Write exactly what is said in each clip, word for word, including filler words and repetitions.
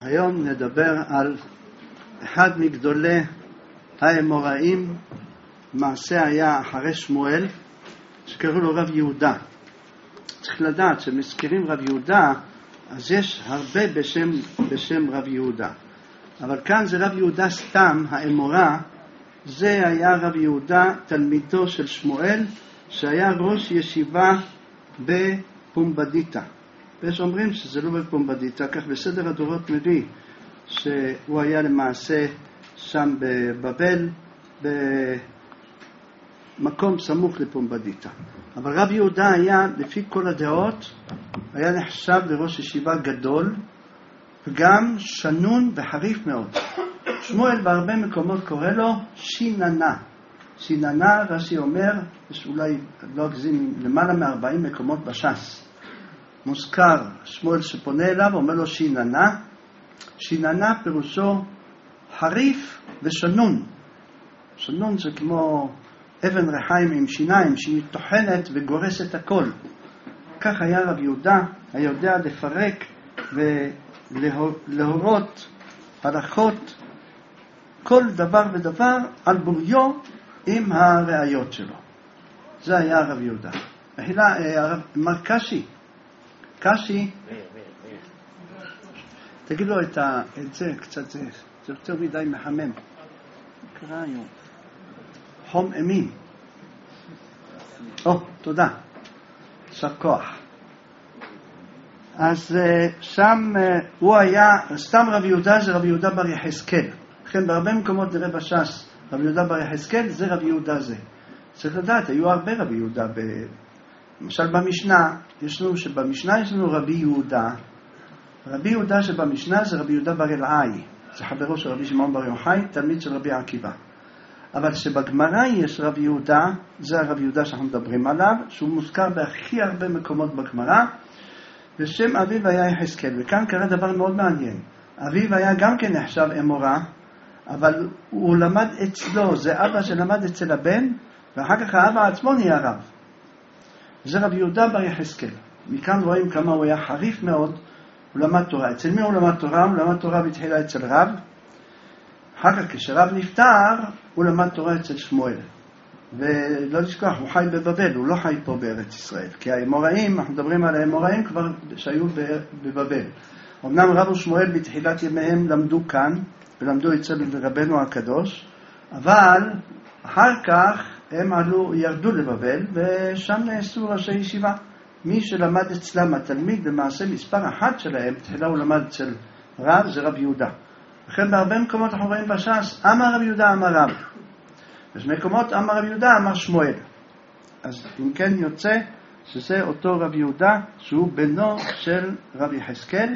היום נדבר על אחד מגדולי האמוראים, מעשה היה אחרי שמואל, שקראו לו רב יהודה. צריך לדעת שמזכירים רב יהודה, אז יש הרבה בשם, בשם רב יהודה. אבל כאן זה רב יהודה סתם, האמורא, זה היה רב יהודה, תלמידו של שמואל, שהיה ראש ישיבה בפומבדיטה. ויש אומרים שזה לא בפומבדיטה, כך בסדר הדורות מביא שהוא היה למעשה שם בבבל, במקום סמוך לפומבדיטה. אבל רב יהודה היה, לפי כל הדעות, היה נחשב לראש ישיבה גדול, וגם שנון וחריף מאוד. שמואל בהרבה מקומות קורא לו שיננה. שיננה, רש"י אומר, יש אולי לא אגזים למעלה מ-ארבעים מקומות בש"ס. מוזכר שמואל שפונה אליו, אומר לו שיננה. שיננה פירושו חריף ושנון. שנון זה כמו אבן רחיים עם שיניים שהיא טוחנת וגורסת הכל. כך היה רב יהודה, היה יודע לפרק ולהורות הלכות כל דבר ודבר על בוריו עם הראיות שלו. זה היה רב יהודה. מחילה, מר קשי, קשי, תגיד לו את, ה, את זה, קצת זה, זה יותר מדי מחמם. קרא היום. חום אמין. או, תודה. שר כוח. אז שם הוא היה, סתם רב יהודה זה רב יהודה בר יחזקאל. לכן בהרבה מקומות נראה בש"ס, רב יהודה בר יחזקאל זה רב יהודה זה. צריך לדעת, היו הרבה רב יהודה. ב... למשל במשנה, יש לנו שבמשנה יש לנו רבי יהודה. רבי יהודה שבמשנה זה רבי יהודה בר אלעאי. זה חברו של רבי שמעון בר יוחאי, תלמיד של רבי עקיבא. אבל שבגמרא יש רב יהודה, זה הרב יהודה שאנחנו מדברים עליו, שהוא מוזכר בהכי הרבה מקומות בגמרא, ושם אביו היה יחזקאל. וכאן קרה דבר מאוד מעניין. אביו היה גם כן נחשב אמורא, אבל הוא למד אצלו, זה אבא שלמד אצל הבן, ואחר כך האבא עצמו נהיה רב. זה רב יהודה בר יחזקאל. מכאן רואים כמה הוא היה חריף מאוד, הוא למד תורה. אצל מי הוא למד תורה? הוא למד תורה בתחילה אצל רב. אחר כך כשרב נפטר, הוא למד תורה אצל שמואל. ולא לשכוח, הוא חי בבבל, הוא לא חי פה בארץ ישראל. כי האמוראים, אנחנו מדברים על האמוראים כבר שהיו בבבל. אמנם רב ושמואל בתחילת ימיהם למדו כאן, ולמדו אצל רבנו הקדוש, אבל אחר כך הם עלו, ירדו לבבל, ושם נעשו ראשי ישיבה. מי שלמד אצלם התלמיד, למעשה מספר אחת שלהם, תחילה הוא למד אצל רב, זה רב יהודה. לכן בהרבה מקומות אנחנו רואים בש"ס, אמר רב יהודה, אמר רב. יש מקומות, אמר רב יהודה, אמר שמואל. אז אם כן יוצא, שזה אותו רב יהודה, שהוא בנו של רב יחזקאל,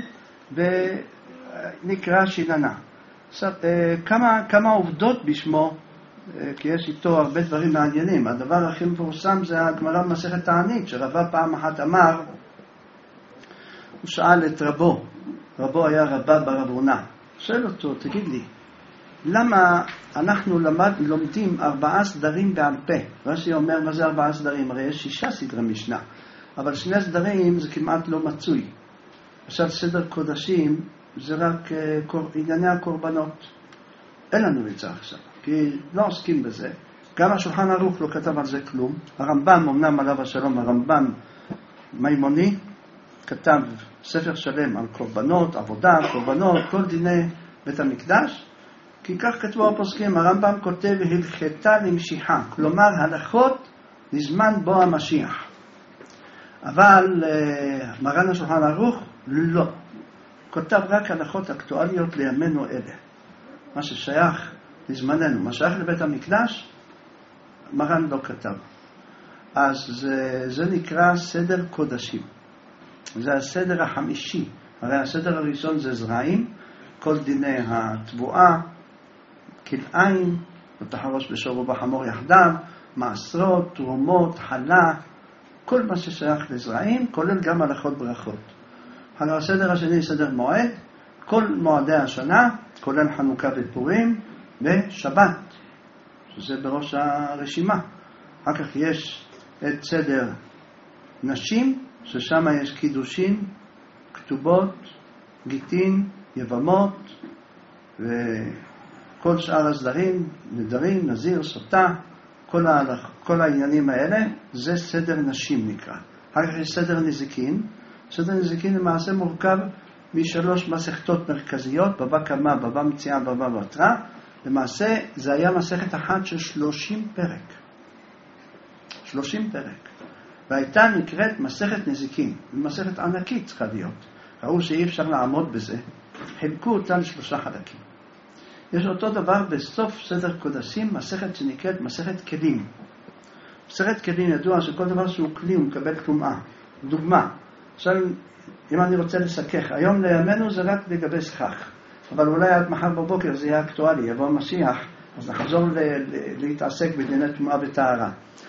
ונקרא שיננה. עכשיו, כמה, כמה עובדות בשמו, כי יש איתו הרבה דברים מעניינים. הדבר הכי מפורסם זה הגמרא במסכת תענית, שרבה פעם אחת אמר, הוא שאל את רבו, רבו היה רבה ברב הונא, שואל אותו, תגיד לי, למה אנחנו למד, לומדים ארבעה סדרים בעל פה? רש"י אומר, מה זה ארבעה סדרים? הרי יש שישה סדרי משנה, אבל שני סדרים זה כמעט לא מצוי. עכשיו סדר קודשים זה רק uh, ענייני הקורבנות. אין לנו את זה עכשיו, כי לא עוסקים בזה. גם השולחן ערוך לא כתב על זה כלום. הרמב"ם, אמנם עליו השלום, הרמב"ם מימוני, כתב ספר שלם על קורבנות, עבודה, קורבנות, כל דיני בית המקדש, כי כך כתבו הפוסקים. הרמב"ם כותב הלכתה למשיחה, כלומר הלכות לזמן בו המשיח. אבל uh, מרן השולחן ערוך לא. כותב רק הלכות אקטואליות לימינו אלה. מה ששייך לזמננו, מה שייך לבית המקדש, מרן לא כתב. אז זה, זה נקרא סדר קודשים. זה הסדר החמישי. הרי הסדר הראשון זה זרעים, כל דיני התבואה, כלאיים, ותחרוש בשור ובחמור יחדיו, מעשרות, תרומות, חלה, כל מה ששייך לזרעים, כולל גם הלכות ברכות. הרי הסדר השני סדר מועד, כל מועדי השנה, כולל חנוכה ופורים, ושבת, שזה בראש הרשימה. אחר כך יש את סדר נשים, ששם יש קידושים, כתובות, גיטין, יבמות וכל שאר הסדרים, נדרים, נזיר, סוטה, כל, ה, כל העניינים האלה, זה סדר נשים נקרא. אחר כך יש סדר נזיקין. סדר נזיקין למעשה מורכב משלוש מסכתות מרכזיות, בבא קמא, בבא מציעא, בבא בתרא. למעשה זה היה מסכת אחת של שלושים פרק. שלושים פרק. והייתה נקראת מסכת נזיקין. מסכת ענקית צריכה להיות. ראו שאי אפשר לעמוד בזה. חילקו אותה לשלושה חלקים. יש אותו דבר בסוף סדר קודשים, מסכת שנקראת מסכת כלים. מסכת כלים ידוע שכל דבר שהוא כלי הוא מקבל טומאה. דוגמה, עכשיו אם אני רוצה לסכך, היום לימינו זה רק לגבי סכך. אבל אולי עד מחר בבוקר זה יהיה אקטואלי, יבוא משיח, אז נחזור ל- ל- להתעסק בדיני טומאה וטהרה.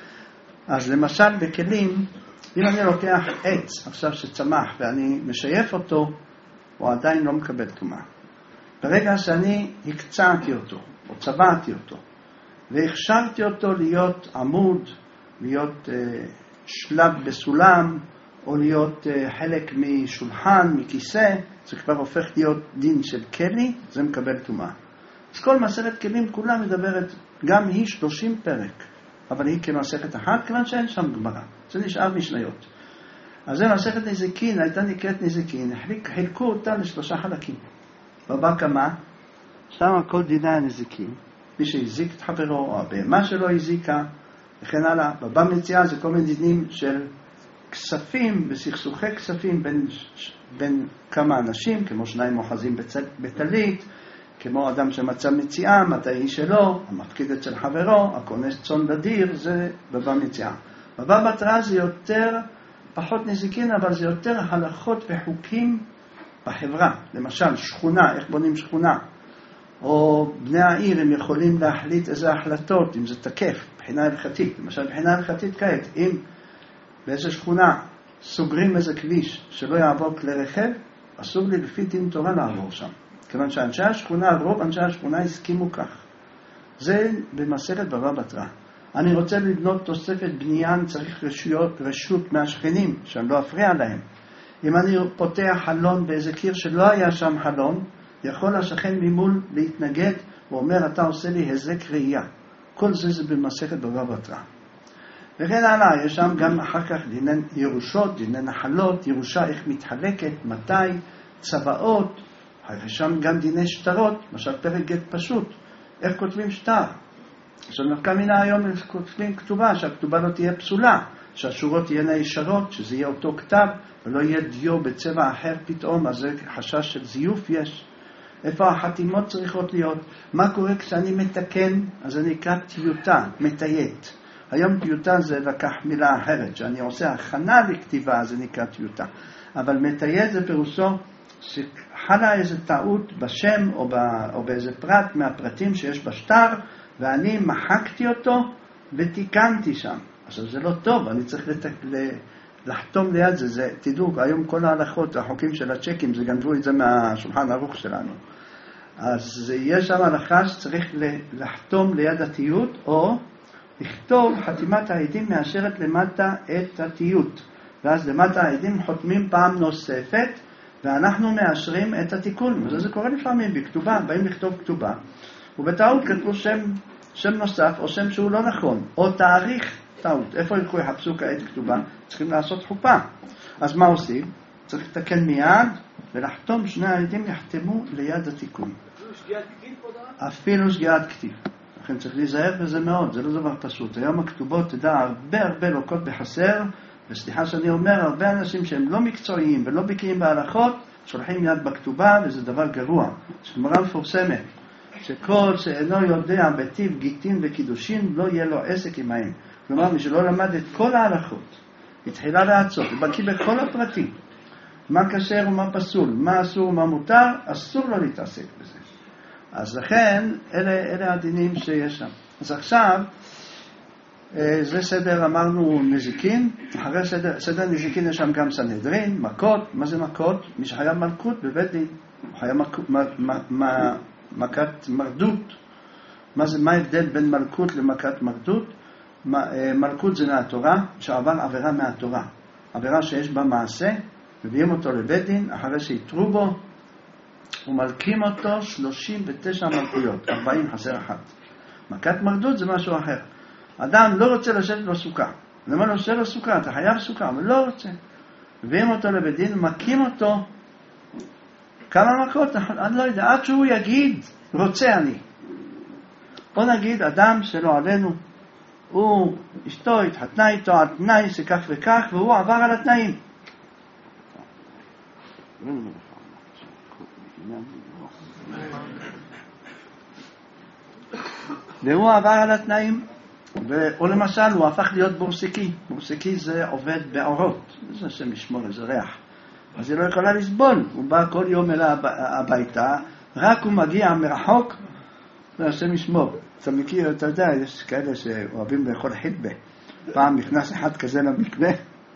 אז למשל בכלים, אם אני לוקח עץ עכשיו שצמח ואני משייף אותו, הוא עדיין לא מקבל טומאה. ברגע שאני הקצעתי אותו, או צבעתי אותו, והכשרתי אותו להיות עמוד, להיות אה, שלב בסולם, או להיות אה, חלק משולחן, מכיסא, זה כבר הופך להיות דין של כלי, זה מקבל טומאה. אז כל מסכת כלים כולה מדברת, גם היא שלושים פרק, אבל היא כמסכת אחת, כיוון שאין שם גמרא. זה נשאר משניות. אז זה מסכת נזיקין, הייתה נקראת נזיקין, חילקו אותה לשלושה חלקים. בבא קמא, שם כל דיני הנזיקין, מי שהזיק את חברו, או הבהמה שלו הזיקה, וכן הלאה. בבא מציעא זה כל מיני דינים של כספים, בסכסוכי כספים בין, בין כמה אנשים, כמו שניים אוחזים בטלית, כמו אדם שמצא מציאה, מתי היא שלו, המפקיד אצל חברו, הכונס צאן בדיר, זה בבא מציעא. בבא בתרא זה יותר, פחות נזיקין, אבל זה יותר הלכות וחוקים בחברה. למשל, שכונה, איך בונים שכונה. או בני העיר הם יכולים להחליט איזה החלטות, אם זה תקף, בחינה הלכתית. למשל, בחינה הלכתית כעת, אם באיזו שכונה סוגרים איזה כביש שלא יעבור כלי רכב, אסור לי לפי דין תורה לעבור שם. כיוון שאנשי השכונה, רוב אנשי השכונה הסכימו כך. זה במסכת בבא בתרא. אני רוצה לבנות תוספת בנייה, אני צריך רשויות, רשות מהשכנים, שאני לא אפריע להם. אם אני פותח חלון באיזה קיר שלא היה שם חלון, יכול השכן ממול להתנגד, ואומר, אתה עושה לי הזק ראייה. כל זה זה במסכת בבא בתרא. וכן הלאה, יש שם גם אחר כך דיני ירושות, דיני נחלות, ירושה איך מתחלקת, מתי, צבאות, יש שם גם דיני שטרות, למשל פרק גט פשוט, איך כותבים שטר. אז נפקא מינה היום כותבים כתובה, שהכתובה לא תהיה פסולה, שהשורות תהיינה ישרות, שזה יהיה אותו כתב, ולא יהיה דיו בצבע אחר פתאום, אז זה חשש של זיוף יש. איפה החתימות צריכות להיות? מה קורה כשאני מתקן? אז זה נקרא טיוטה, מתיית. היום טיוטה זה לקח מילה אחרת, שאני עושה הכנה לכתיבה, זה נקרא טיוטה. אבל מתיית זה פירושו שחלה איזו טעות בשם או, בא, או באיזה פרט מהפרטים שיש בשטר, ואני מחקתי אותו ותיקנתי שם. עכשיו זה לא טוב, אני צריך לתק... לחתום ליד זה, זה, תדעו, היום כל ההלכות, החוקים של הצ'קים, זה גנבו את זה מהשולחן ערוך שלנו. אז יש שם הלכה שצריך לחתום ליד התיעוד, או לכתוב חתימת העדים מאשרת למטה את התיעוד. ואז למטה העדים חותמים פעם נוספת, ואנחנו מאשרים את התיקון. וזה זה קורה לפעמים בכתובה, באים לכתוב כתובה, ובטעות כתבו שם, שם נוסף, או שם שהוא לא נכון, או תאריך טעות. איפה ילכו יחפשו כעת כתובה? צריכים לעשות חופה. אז מה עושים? צריך לתקן מיד, ולחתום שני העדים יחתמו ליד התיקון. אפילו שגיאת כתיב פה דעה? אפילו שגיאת כתיב. לכן צריך להיזהר בזה מאוד, זה לא דבר פשוט. היום הכתובות, תדע, הרבה הרבה לוקות בחסר, וסליחה שאני אומר, הרבה אנשים שהם לא מקצועיים ולא בקיאים בהלכות, שולחים יד בכתובה, וזה דבר גרוע. שגמרא מפורסמת, שכל שאינו יודע בטיב גיטין וקידושין, לא יהיה לו עסק עמהם. כלומר, מי שלא למד את כל ההלכות, התחילה לעצות, בקיא בכל הפרטים, מה כשר ומה פסול, מה אסור ומה מותר, אסור לו להתעסק בזה. אז לכן, אלה, אלה הדינים שיש שם. אז עכשיו, זה סדר, אמרנו, נזיקין. אחרי סדר, סדר נזיקין יש שם גם סנהדרין, מכות. מה זה מכות? מי שהיה מלכות בבית דין, הוא היה מק, מ, מ, מ, מכת מרדות. מה זה, מה ההבדל בין מלכות למכת מרדות? מלכות זה מהתורה, שעבר עבירה מהתורה. עבירה שיש בה מעשה, מביאים אותו לבית דין, אחרי שיתרו בו, ומלכים אותו שלושים ותשע מלכויות, ארבעים חסר אחת. מכת מרדות זה משהו אחר. אדם לא רוצה לשבת בסוכה. למה לא רוצה לסוכה? אתה חייב סוכה, אבל לא רוצה. מביאים אותו לבית דין, מכים אותו כמה מכות, אני לא יודע, עד שהוא יגיד, רוצה אני. בוא נגיד, אדם שלא עלינו, הוא, אשתו התחתנה איתו על תנאי שכך וכך, והוא עבר על התנאים. והוא עבר על התנאים, או למשל הוא הפך להיות בורסקי. בורסקי זה עובד באורות, זה שם ישמור איזה ריח. אז היא לא יכולה לסבול, הוא בא כל יום אל הביתה, רק הוא מגיע מרחוק, זה השם ישמור. אתה מכיר, אתה יודע, יש כאלה שאוהבים לאכול חילבה. פעם נכנס אחד כזה למקווה,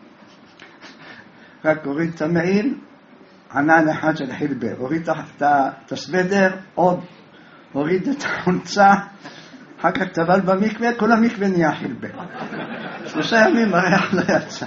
רק הוריד את המעיל, ענן אחד של חילבה, הוריד את הסוודר, עוד, הוריד את החולצה, אחר כך טבל במקווה, כל המקווה נהיה חילבה. שלושה ימים הריח לא יצא.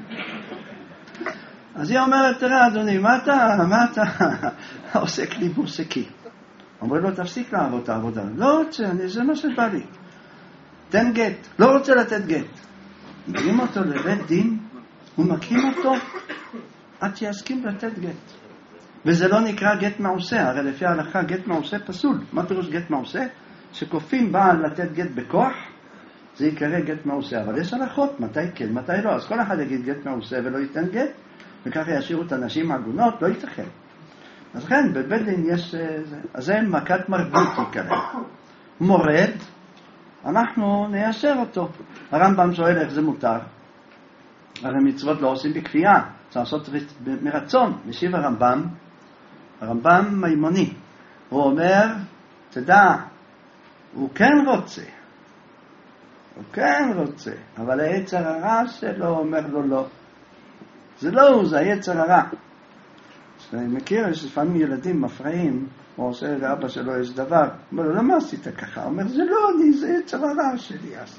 אז היא אומרת, תראה אדוני, מה אתה, מה אתה עושה כלי בורסקי? אומר לו, תפסיק לעבוד את העבודה. לא רוצה, אני, זה מה שבא לי. תן גט. לא רוצה לתת גט. מגיעים אותו לבית דין, הוא מקים אותו עד שיסכים לתת גט. וזה לא נקרא גט מעושה, הרי לפי ההלכה גט מעושה פסול. מה פירוש גט מעושה? שכופים בעל לתת גט בכוח, זה יקרא גט מעושה. אבל יש הלכות, מתי כן, מתי לא. אז כל אחד יגיד גט מעושה ולא ייתן גט, וככה ישאירו את הנשים עגונות, לא ייתכן. אז כן, בבית דין יש, אז זה מכת מרדות יקרא. מורד, אנחנו ניישר אותו. הרמב"ם שואל איך זה מותר. הרי מצוות לא עושים בכפייה, צריך לעשות מרצון. משיב הרמב"ם, הרמב"ם מימוני, הוא אומר, תדע, הוא כן רוצה, הוא כן רוצה, אבל היצר הרע שלו אומר לו לא. זה לא הוא, זה היצר הרע. אני מכיר, יש לפעמים ילדים מפרעים, הוא עושה לאבא שלו איזה דבר, הוא אומר לו, למה עשית ככה? הוא אומר, זה לא אני, זה יצר הרע שלי עשה.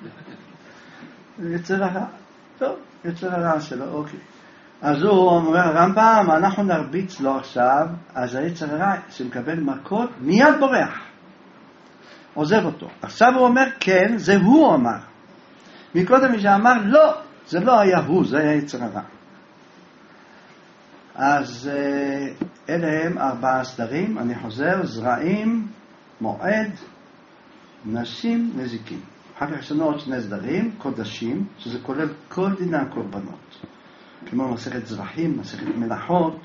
זה יצר הרע. טוב, יצר הרע שלו, אוקיי. אז הוא אומר, הרמב"ם, אנחנו נרביץ לו עכשיו, אז היצר הרע שמקבל מכות, מיד בורח. עוזב אותו. עכשיו הוא אומר, כן, זה הוא אמר. מקודם מי שאמר, לא, זה לא היה הוא, זה היה יצר הרע. אז אלה הם ארבעה סדרים, אני חוזר, זרעים, מועד, נשים, נזיקים. אחר כך יש לנו עוד שני סדרים, קודשים, שזה כולל כל דיני הקורבנות. כמו מסכת זרחים, מסכת מלאכות,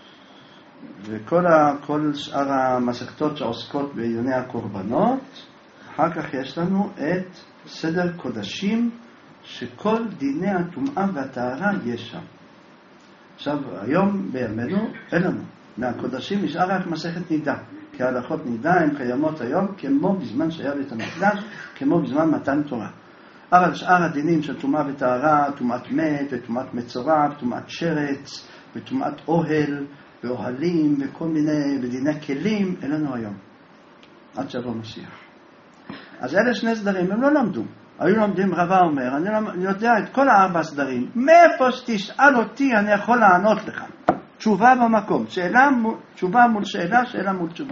וכל ה, כל שאר המסכתות שעוסקות בענייני הקורבנות. אחר כך יש לנו את סדר קודשים, שכל דיני הטומאה והטהרה יש שם. עכשיו, היום בימינו אין לנו. מהקודשים נשאר רק מסכת נידה. כי ההלכות נידה הן קיימות היום כמו בזמן שהיה בית המקדש, כמו בזמן מתן תורה. אבל שאר הדינים של טומאה וטהרה, טומאת מת וטומאת מצורע, טומאת שרץ וטומאת אוהל ואוהלים וכל מיני ודיני כלים, אין לנו היום. עד שבוא משיח. אז אלה שני סדרים, הם לא למדו. היו לומדים, רבה אומר, אני יודע את כל הארבע סדרים, מאיפה שתשאל אותי אני יכול לענות לך. תשובה במקום, שאלה, תשובה מול שאלה, שאלה מול תשובה.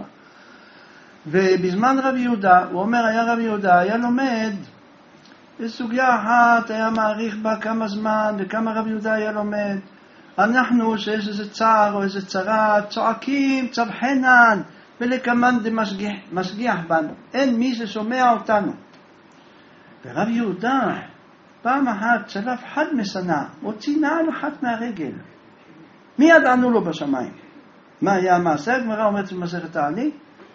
ובזמן רבי יהודה, הוא אומר, היה רבי יהודה, היה לומד, בסוגיה אחת היה מעריך בה כמה זמן, וכמה רבי יהודה היה לומד. אנחנו, שיש איזה צער או איזה צרה, צועקים, צבחנן, ולכמן דמשגיח, משגיח בנו. אין מי ששומע אותנו. ורב יהודה, פעם אחת, צלף חד מסנה, הוציא נעל אחת מהרגל. מיד ענו לו בשמיים. מה היה המעשה? הגמרא אומרת במסכת תענית,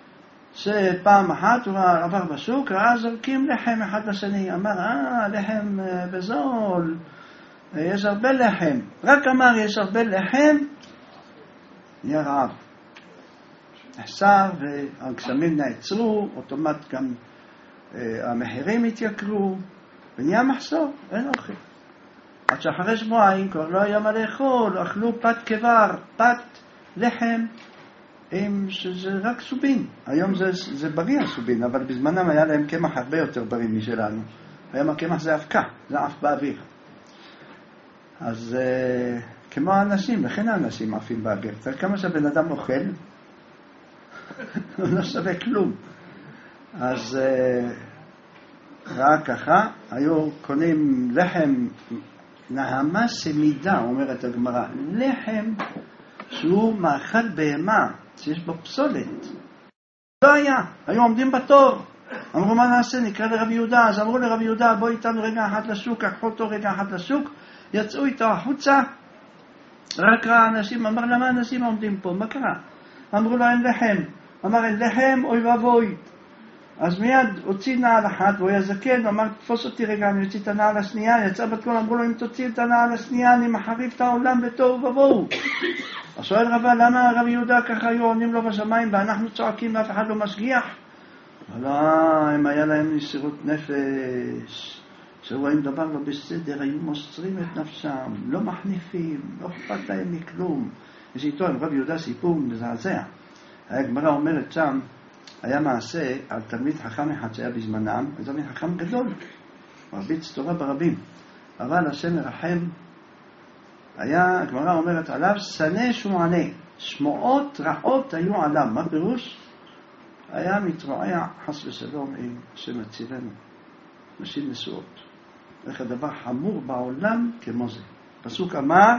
שפעם אחת הוא עבר בשוק, ראה זורקים לחם אחד לשני. אמר, אה, לחם בזול, יש הרבה לחם. רק אמר, יש הרבה לחם, נהיה רעב. נחסר והגשמים נעצרו, אוטומט גם המחירים התייקרו, ונהיה מחסור, אין אוכל. עד שאחרי שבועיים כבר לא היה מה לאכול, אכלו פת כבר, פת לחם, עם שזה רק סובין. היום זה, זה בריא הסובין, אבל בזמנם היה להם קמח הרבה יותר בריא משלנו. היום הקמח זה אבקה, זה אף באוויר. אז כמו האנשים, לכן האנשים עפים באוויר. צריך כמה שהבן אדם אוכל, הוא לא שווה כלום. אז רק ככה, היו קונים לחם נהמה סמידה, אומרת הגמרא, לחם שהוא מאכל בהמה, שיש בו פסולת. לא היה, היו עומדים בתור. אמרו מה נעשה, נקרא לרבי יהודה. אז אמרו לרבי יהודה, בוא איתנו רגע אחת לשוק, קחו אותו רגע אחת לשוק. יצאו איתו החוצה, רק ראה אנשים, אמר למה אנשים עומדים פה, מה קרה? אמרו לו אין לחם. אמר אין לחם, אוי ואבוי. אז מיד הוציא נעל אחת, והוא היה זקן, ואמר תפוס אותי רגע, אני יוציא את הנעל השנייה. יצא בתקול, אמרו לו אם תוציא את הנעל השנייה, אני מחריב את העולם בתוהו ובוהו. אז שואל רבא, למה רבי יהודה ככה היו עונים לו בשמיים, ואנחנו צועקים ואף אחד לא משגיח? אבל הם היה להם מסירות נפש, שרואים דבר לא בסדר, היו מוסרים את נפשם, לא מחניפים, לא אכפת להם מכלום. יש איתו עם רבי יהודה סיפור מזעזע. הגמרא אומרת שם, היה מעשה על תלמיד חכם אחד שהיה בזמנם, תלמיד חכם גדול, מרביץ תורה ברבים, אבל השם מרחם, היה, הגמרא אומרת עליו, סנה שמוענה, שמועות רעות היו עליו. מה פירוש? היה מתרועע חס ושלום עם השם הצילנו, נשים נשואות. איך הדבר חמור בעולם כמו זה. פסוק אמר,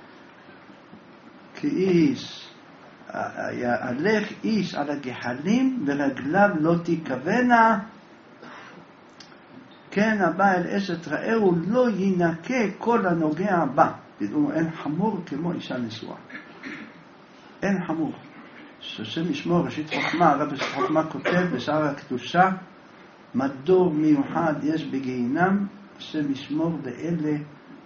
כי איש, הלך איש על הגחלים ורגליו לא תיכוונה, כן הבא אל אשת רעהו לא ינקה כל הנוגע בה. תדעו, אין חמור כמו אישה נשואה. אין חמור. שהשם ישמור, ראשית חוכמה, הרב ראשית חוכמה כותב בשער הקדושה, מדור מיוחד יש בגיהינם, השם ישמור לאלה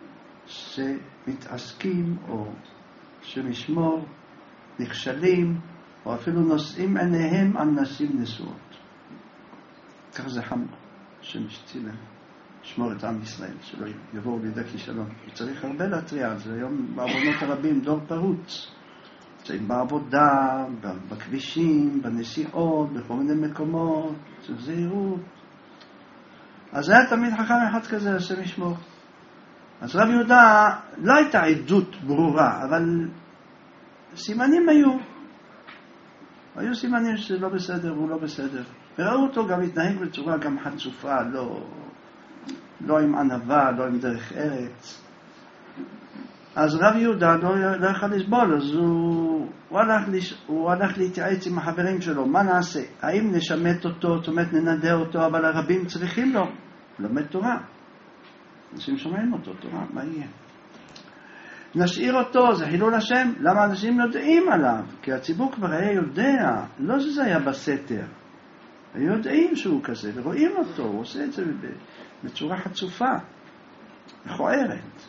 שמתעסקים, או השם ישמור נכשלים, או אפילו נושאים עיניהם על נשים נשואות. כך זה חמור. השם ישצילה, שמור את עם ישראל, שלא יבואו לידי כישלון. צריך הרבה להטריע על זה. היום בעוונות הרבים, דור פרוץ. נמצאים בעבודה, בכבישים, בנסיעות, בכל מיני מקומות, צריך זהירות. אז זה היה תמיד חכם אחד כזה, השם ישמור. אז רב יהודה לא הייתה עדות ברורה, אבל סימנים היו. היו סימנים שזה לא בסדר, הוא לא בסדר. וראו אותו גם התנהג בצורה גם חצופה, לא, לא עם ענווה, לא עם דרך ארץ. אז רב יהודה לא, לא יכול לסבול, אז הוא, הוא, הלך לש, הוא הלך להתייעץ עם החברים שלו. מה נעשה? האם נשמט אותו, זאת אומרת ננדה אותו, אבל הרבים צריכים לו? לומד תורה. אנשים שומעים אותו, תורה, מה יהיה? נשאיר אותו, זה חילול השם. למה אנשים יודעים עליו? כי הציבור כבר היה יודע, לא שזה היה בסתר. היו יודעים שהוא כזה, ורואים אותו, הוא עושה את זה בצורה חצופה, מכוערת.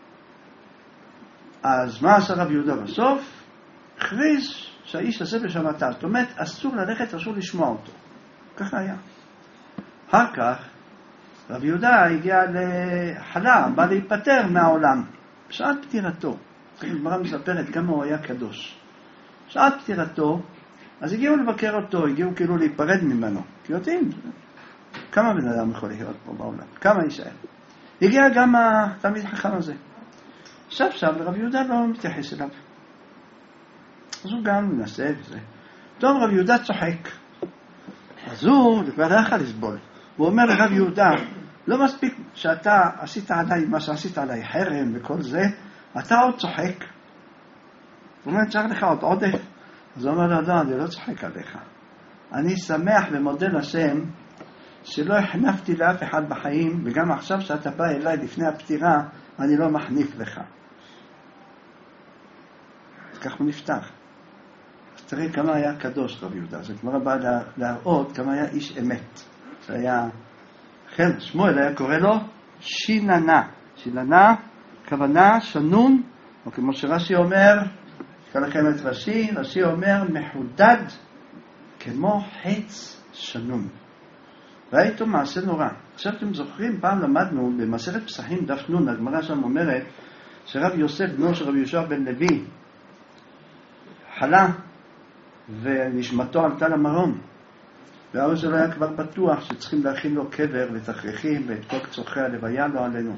אז מה עשה רב יהודה בסוף? הכריז שהאיש הזה בשמתה. זאת אומרת, אסור ללכת, אסור לשמוע אותו. ככה היה. אחר כך, רב יהודה הגיע לחלה, בא להיפטר מהעולם. בשעת פטירתו, הגמרא מספרת כמה הוא היה קדוש. בשעת פטירתו, אז הגיעו לבקר אותו, הגיעו כאילו להיפרד ממנו. כי יודעים, כמה בן אדם יכול להיות פה בעולם? כמה יישאר? הגיע גם התלמיד החכם הזה. עכשיו שם, רב יהודה לא מתייחס אליו. אז הוא גם מנסה וזה. טוב, רב יהודה צוחק. אז הוא כבר לא יכול לסבול. הוא אומר לרב יהודה, לא מספיק שאתה עשית עליי מה שעשית עליי, חרם וכל זה, אתה עוד צוחק. הוא אומר, צריך לך עוד עודף. אז הוא אומר לו, לא, אני לא צוחק עליך. אני שמח ומודה לשם שלא החנפתי לאף אחד בחיים, וגם עכשיו שאתה בא אליי לפני הפטירה, אני לא מחניף לך. אז כך הוא נפתח. אז תראי כמה היה קדוש רב יהודה. זה כבר בא להראות כמה היה איש אמת. זה היה, כן, שמואל היה קורא לו שיננה. שיננה, כוונה, שנון, או כמו שרש"י אומר, כל לכם את רש"י, רש"י אומר מחודד כמו חץ שנון. והייתו מעשה נורא. עכשיו אתם זוכרים, פעם למדנו במסכת פסחים דף נון, הגמרא שם אומרת שרב יוסף בנו של רבי יהושע בן לוי חלה ונשמתו עלתה למרום, והאור שלו היה כבר בטוח שצריכים להכין לו קבר ותכריכים ואת כל צורכי הלוויה לא עלינו.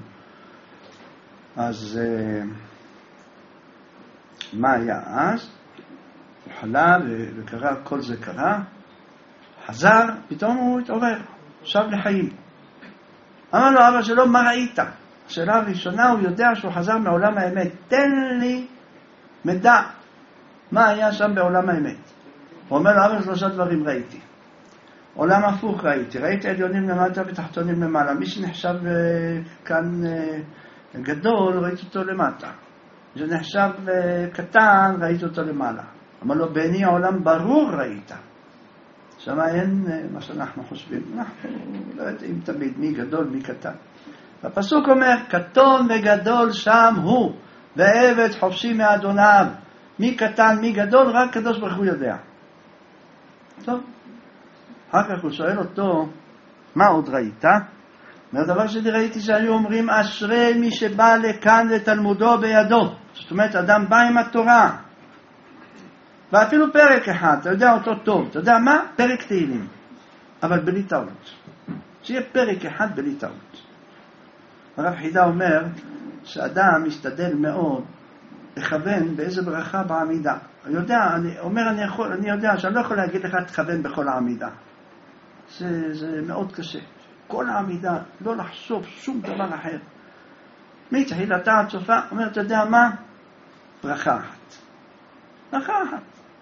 אז מה היה אז? חלה וקרה, כל זה קרה, חזר, פתאום הוא התעורר, שב לחיים. אמר לו אבא שלו, מה ראית? השאלה הראשונה, הוא יודע שהוא חזר מעולם האמת. תן לי מידע, מה היה שם בעולם האמת. הוא אומר לו, אבא, שלושה דברים ראיתי. עולם הפוך ראיתי, ראיתי עליונים למטה ותחתונים למעלה. מי שנחשב כאן גדול, ראיתי אותו למטה. מי שנחשב קטן, ראיתי אותו למעלה. אמר לו, בעיני העולם ברור ראית. שם אין מה שאנחנו חושבים. אנחנו לא יודעים תמיד מי גדול, מי קטן. הפסוק אומר, קטון וגדול שם הוא, ועבד חופשי מאדוניו. מי קטן, מי גדול, רק קדוש ברוך הוא יודע. טוב. אחר כך הוא שואל אותו, מה עוד ראית? והדבר שלי ראיתי שהיו אומרים, אשרי מי שבא לכאן לתלמודו בידו. זאת אומרת, אדם בא עם התורה. ואפילו פרק אחד, אתה יודע אותו טוב. אתה יודע מה? פרק תהילים. אבל בלי טעות. שיהיה פרק אחד בלי טעות. הרב חידה אומר, שאדם משתדל מאוד לכוון באיזה ברכה בעמידה. אני יודע, אני אומר, אני, יכול, אני יודע שאני לא יכול להגיד לך תכוון בכל העמידה. זה, זה מאוד קשה. כל העמידה, לא לחשוב שום דבר אחר. מתחילתה עד סופה, אומר, אתה יודע מה? ברכה אחת. ברכה אחת.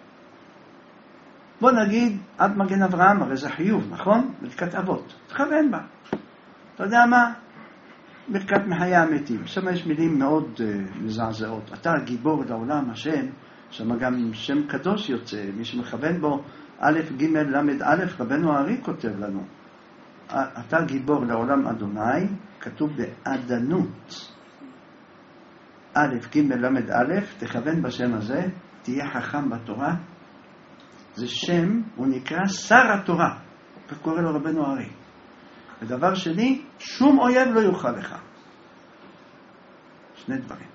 בוא נגיד, עד מגן אברהם, הרי זה חיוב, נכון? ברכת אבות. תכוון בה. אתה יודע מה? ברכת מחיי המתים. שם יש מילים מאוד uh, מזעזעות. אתה גיבור לעולם השם, שם גם שם קדוש יוצא, מי שמכוון בו א' ג' למד א', רבנו הארי כותב לנו. אתה גיבור לעולם אדוני, כתוב בעדנות. א' ג' למד א', תכוון בשם הזה, תהיה חכם בתורה. זה שם, הוא נקרא שר התורה. כך קורא לו רבנו הארי. ודבר שני, שום אויב לא יוכל לך. שני דברים.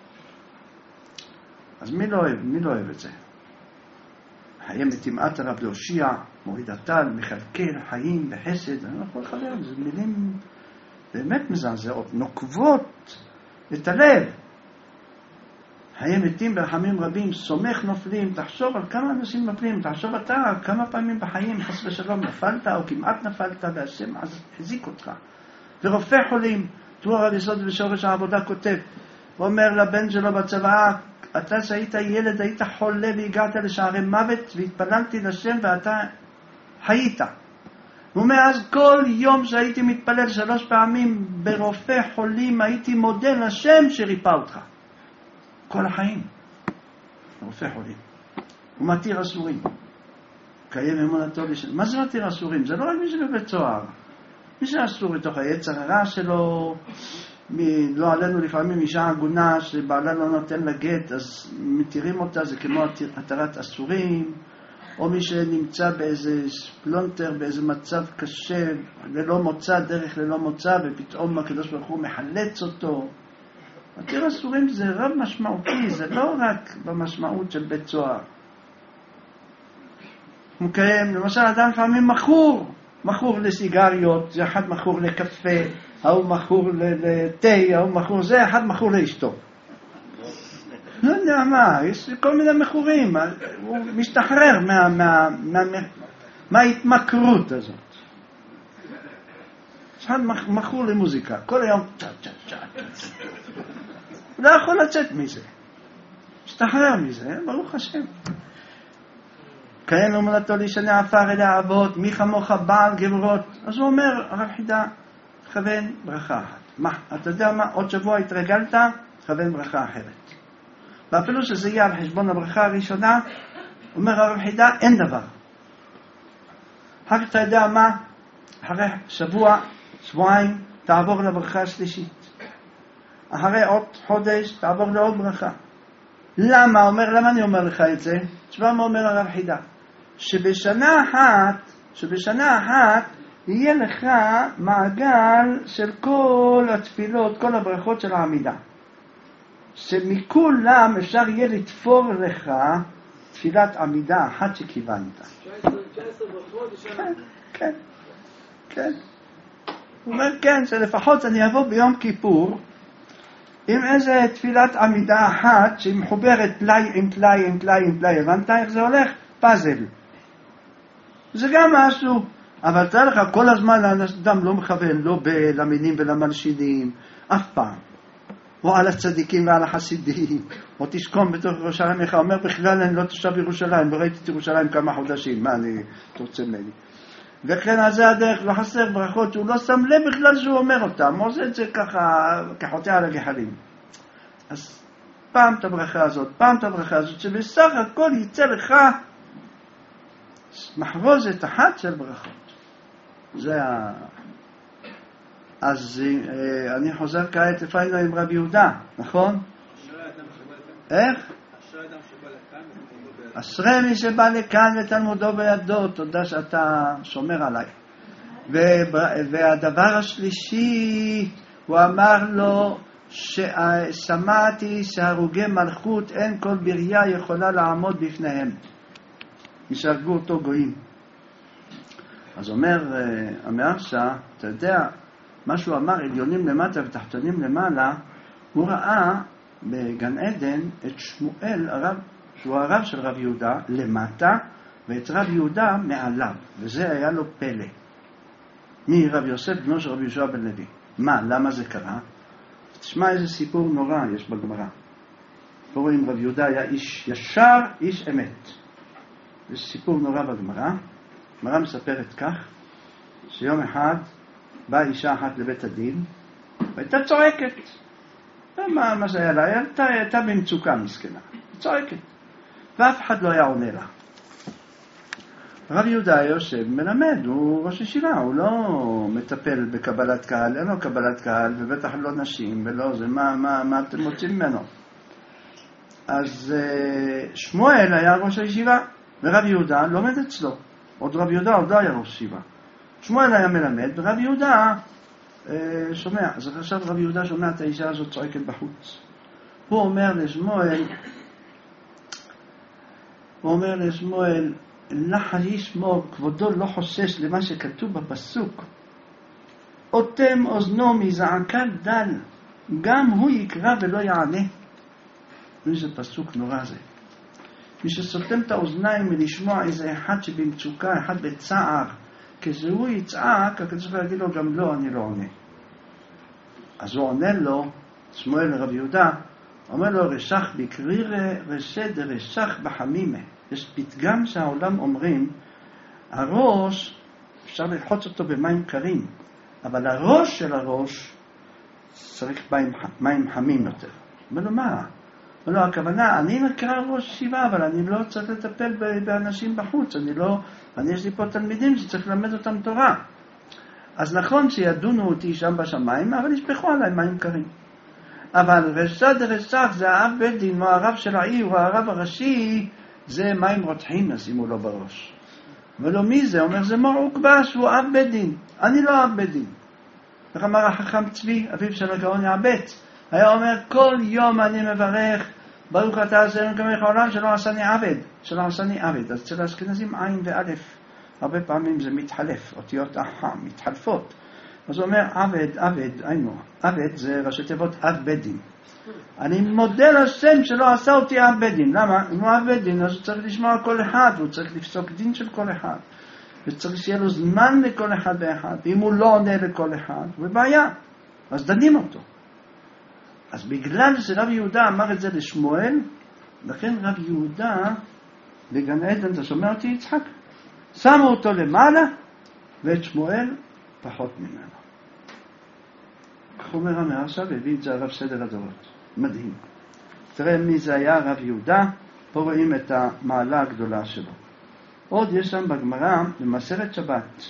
אז מי לא אוהב? מי לא אוהב את זה? חיי מטמאת הרב להושיע, מוריד הטל, מכלכל, חיים וחסד. אני לא יכול לחבר, זה מילים באמת מזעזעות, נוקבות את הלב. חיי מתים ברחמים רבים, סומך נופלים. תחשוב על כמה אנשים נופלים, תחשוב אתה כמה פעמים בחיים חס ושלום נפלת או כמעט נפלת והשם אז הזיק אותך. ורופא חולים, תואר על יסוד ושורש העבודה כותב, הוא אומר לבן שלו בצבא, אתה שהיית ילד היית חולה והגעת לשערי מוות והתפללתי לשם ואתה היית. הוא אומר, אז כל יום שהייתי מתפלל שלוש פעמים ברופא חולים הייתי מודה לשם שריפא אותך. כל החיים. רופא חולים. הוא מתיר אסורים. קיים אמונתו לשם. מה זה מתיר אסורים? זה לא רק מי שבבית סוהר. מי שאסור בתוך היצר הרע שלו, מ... לא עלינו לפעמים אישה עגונה שבעלה לא נותן לה גט, אז מתירים אותה, זה כמו התרת אסורים, או מי שנמצא באיזה פלונטר, באיזה מצב קשה, ללא מוצא, דרך ללא מוצא, ופתאום הקדוש ברוך הוא מחלץ אותו. מתיר אסורים זה רב משמעותי, זה לא רק במשמעות של בית סוהר. הוא מקיים, למשל אדם לפעמים מכור, מכור לסיגריות, זה אחד מכור לקפה, ההוא מכור לתה, ההוא מכור זה, אחד מכור לאשתו. לא יודע מה, יש כל מיני מכורים, הוא משתחרר מה, מה, מה, מההתמכרות הזאת. אחד מכור למוזיקה, כל היום צ'ה צ'ה צ'ה צ'ה. הוא לא יכול לצאת מזה. משתחרר מזה, ברוך השם. קיים אמונתו להישנה עפר אלי האבות, מי כמוך בעל גבורות. אז הוא אומר, הרב חידה, תכוון ברכה אחת. מה, אתה יודע מה, עוד שבוע התרגלת, תכוון ברכה אחרת. ואפילו שזה יהיה על חשבון הברכה הראשונה, אומר הרב חידה, אין דבר. אחר אתה יודע מה, אחרי שבוע, שבועיים, תעבור לברכה השלישית. אחרי עוד חודש, תעבור לעוד ברכה. למה? אומר, למה אני אומר לך את זה? תשמע מה אומר הרב חידה. שבשנה אחת, שבשנה אחת, יהיה לך מעגל של כל התפילות, כל הברכות של העמידה. שמכולם אפשר יהיה לתפור לך תפילת עמידה אחת שכיוונת. תשע עשרה ברכות בשנה. כן, כן, כן. הוא אומר, כן, שלפחות אני אבוא ביום כיפור, עם איזה תפילת עמידה אחת שהיא מחוברת טלאי עם טלאי עם טלאי עם טלאי, הבנת איך זה הולך? פאזל. זה גם משהו, אבל תראה לך, כל הזמן האדם לא מכוון, לא למינים ולמלשינים, אף פעם. או על הצדיקים ועל החסידים, או תשכום בתוך ירושלים, איך אומר בכלל אני לא תושב ירושלים, וראיתי את ירושלים כמה חודשים, מה אני רוצה ממני. וכן על זה הדרך, לא חסר ברכות, הוא לא שם לב בכלל שהוא אומר אותם, הוא עושה את זה ככה, כחוטא על הגחלים. אז פעם את הברכה הזאת, פעם את הברכה הזאת, שבסך הכל יצא לך מחרוזת אחת של ברכות. זה ה... אז אה, אני חוזר כעת לפעמים עם רבי יהודה, נכון? איך? אשרי מי שבא לכאן ותלמודו בידו, תודה שאתה שומר עליי. והדבר השלישי, הוא אמר לו, שמעתי שהרוגי מלכות אין כל בריה יכולה לעמוד בפניהם. ישרגו אותו גויים. אז אומר המהרש"א, אתה יודע, מה שהוא אמר, עליונים למטה ותחתונים למעלה, הוא ראה בגן עדן את שמואל, הרב, שהוא הרב של רב יהודה, למטה, ואת רב יהודה מעליו, וזה היה לו פלא. מי? רב יוסף, בנו של רב יהושע בן לוי. מה? למה זה קרה? תשמע איזה סיפור נורא יש בגמרא. פה רואים רב יהודה היה איש ישר, איש אמת. זה סיפור נורא בגמרא. הגמרא מספרת כך, שיום אחד באה אישה אחת לבית הדין, והייתה צועקת. מה, מה זה היה לה? הייתה, הייתה במצוקה מסכנה. צועקת. ואף אחד לא היה עונה לה. רב יהודה יושב מלמד, הוא ראש ישיבה, הוא לא מטפל בקבלת קהל, אין לו קבלת קהל, ובטח לא נשים, ולא זה, מה, מה, מה אתם מוצאים ממנו? אז שמואל היה ראש הישיבה, ורב יהודה לומד אצלו. עוד רב יהודה עוד לא היה ראש ישיבה. שמואל היה מלמד, ורב יהודה אה, שומע. אז עכשיו רב יהודה שומע את האישה הזאת צועקת בחוץ. הוא אומר לשמואל, הוא אומר לשמואל, לך ישמור, כבודו לא חושש למה שכתוב בפסוק. אוטם אוזנו מזעקת דל, גם הוא יקרא ולא יענה. איזה פסוק נורא זה. מי שסותם את האוזניים מלשמוע איזה אחד שבמצוקה, אחד בצער, כשהוא יצעק, הקדוש ברוך הוא יגיד לו גם לא, אני לא עונה. אז הוא עונה לו, שמואל לרב יהודה, אומר לו, רשך בקרירה רשד רשך בחמימה. יש פתגם שהעולם אומרים, הראש, אפשר ללחוץ אותו במים קרים, אבל הראש של הראש צריך מים, מים חמים יותר. אומר לו, מה? אומר לו, הכוונה, אני נקרא ראש ישיבה, אבל אני לא צריך לטפל באנשים בחוץ, אני לא, אני יש לי פה תלמידים שצריך ללמד אותם תורה. אז נכון שידונו אותי שם בשמיים, אבל ישפכו עליי מים קרים. אבל רשע דרשך זה האב בית דין, או הרב של העיר, או הרב הראשי, זה מים רותחים, ישימו לו בראש. ולא מי זה? אומר, זה מור עוקבש, הוא אב בית דין. אני לא אב בית דין. איך אמר החכם צבי, אביו של הגאון יעבץ, היה אומר, כל יום אני מברך, ברוך אתה השם כמלך העולם, שלא עשני עבד, שלא עשני עבד. אז אצל האשכנזים עין ואלף, הרבה פעמים זה מתחלף, אותיות אחם, מתחלפות. אז הוא אומר, עבד, עבד, היינו, עבד זה ראשי תיבות אב בית דין. אני מודה לשם שלא עשה אותי אב בית דין. למה? אם הוא אב בית דין, אז הוא צריך לשמוע כל אחד, הוא צריך לפסוק דין של כל אחד. וצריך שיהיה לו זמן לכל אחד ואחד. ואם הוא לא עונה לכל אחד, הוא בבעיה. אז דנים אותו. אז בגלל שרב יהודה אמר את זה לשמואל, לכן רב יהודה בגן עדן, אתה שומע אותי יצחק? שמו אותו למעלה, ואת שמואל פחות ממנו. כך אומר המהרש"א, והביא את זה הרב סדר הדורות. מדהים. תראה מי זה היה רב יהודה, פה רואים את המעלה הגדולה שלו. עוד יש שם בגמרא, במסכת שבת,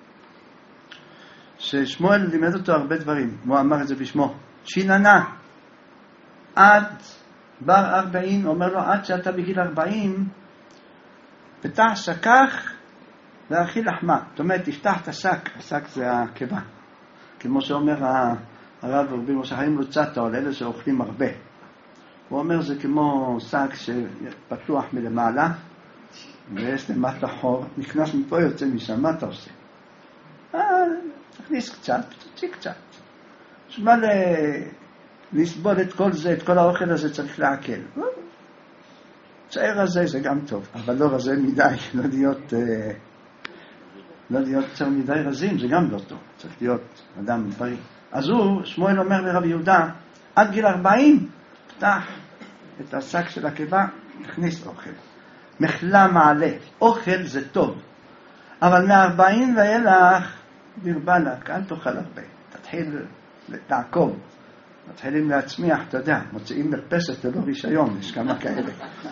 ששמואל לימד אותו הרבה דברים, הוא אמר את זה בשמו. שיננה, עד בר ארבעים, אומר לו, עד שאתה בגיל ארבעים, פתח שקח ואכיל לחמה. זאת אומרת, תפתח את השק, השק זה הקיבה. כמו שאומר הרב רבי משה חיים לוצאטו, על אלה שאוכלים הרבה. הוא אומר, זה כמו שק שפתוח מלמעלה, ויש למטה חור, נכנס מפה, יוצא משם, מה אתה עושה? אה, תכניס קצת, תוציא קצת. שמה לסבול את כל זה, את כל האוכל הזה צריך לעכל. צער רזה זה גם טוב, אבל לא רזה מדי, לא להיות, לא להיות צער מדי רזים, זה גם לא טוב, צריך להיות אדם בריא. אז הוא, שמואל אומר לרב יהודה, עד גיל ארבעים, פתח את השק של הקיבה, תכניס אוכל. מחלה מעלה, אוכל זה טוב, אבל מ-ארבעים ואילך, דרבלק, אל תאכל הרבה, תתחיל לעקוב. מתחילים להצמיח, אתה יודע, מוצאים מרפסת ללא רישיון, יש כמה כאלה.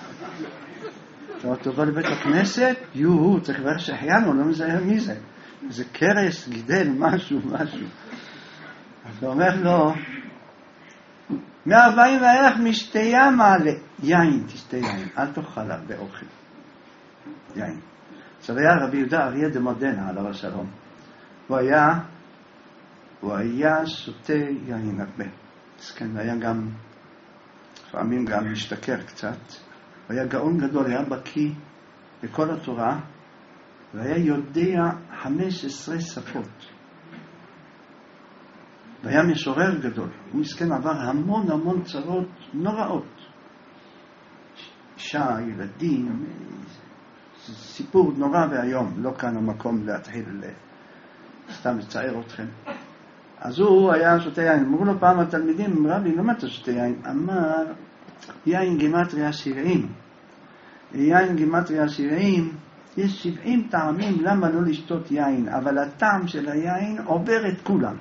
אתה בא לבית הכנסת, יו, צריך לברך שהחיינו, לא מזהה מי זה. זה קרס, גידל, משהו, משהו. אתה אומר לו, מ-ארבעים ואילך משתיה מעלה, יין, תשתה יין, אל תאכל הרבה אוכל. יין. עכשיו היה רבי יהודה אריה דמודנה, עליו השלום. הוא היה, הוא היה שותה יין הרבה. כן, היה גם, לפעמים גם משתכר קצת. הוא היה גאון גדול, היה בקיא בכל התורה, והיה יודע חמש עשרה שפות. והיה משורר גדול. הוא מסכן עבר המון המון צרות נוראות. אישה, ילדים, סיפור נורא והיום, לא כאן המקום להתחיל סתם לצער אתכם. אז הוא היה שותה יין. אמרו לו פעם התלמידים, רבי, למה אתה שותה יין? אמר, יין גימטריה שבעים. יין גימטריה שבעים, יש שבעים טעמים למה לא לשתות יין, אבל הטעם של היין עובר את כולם.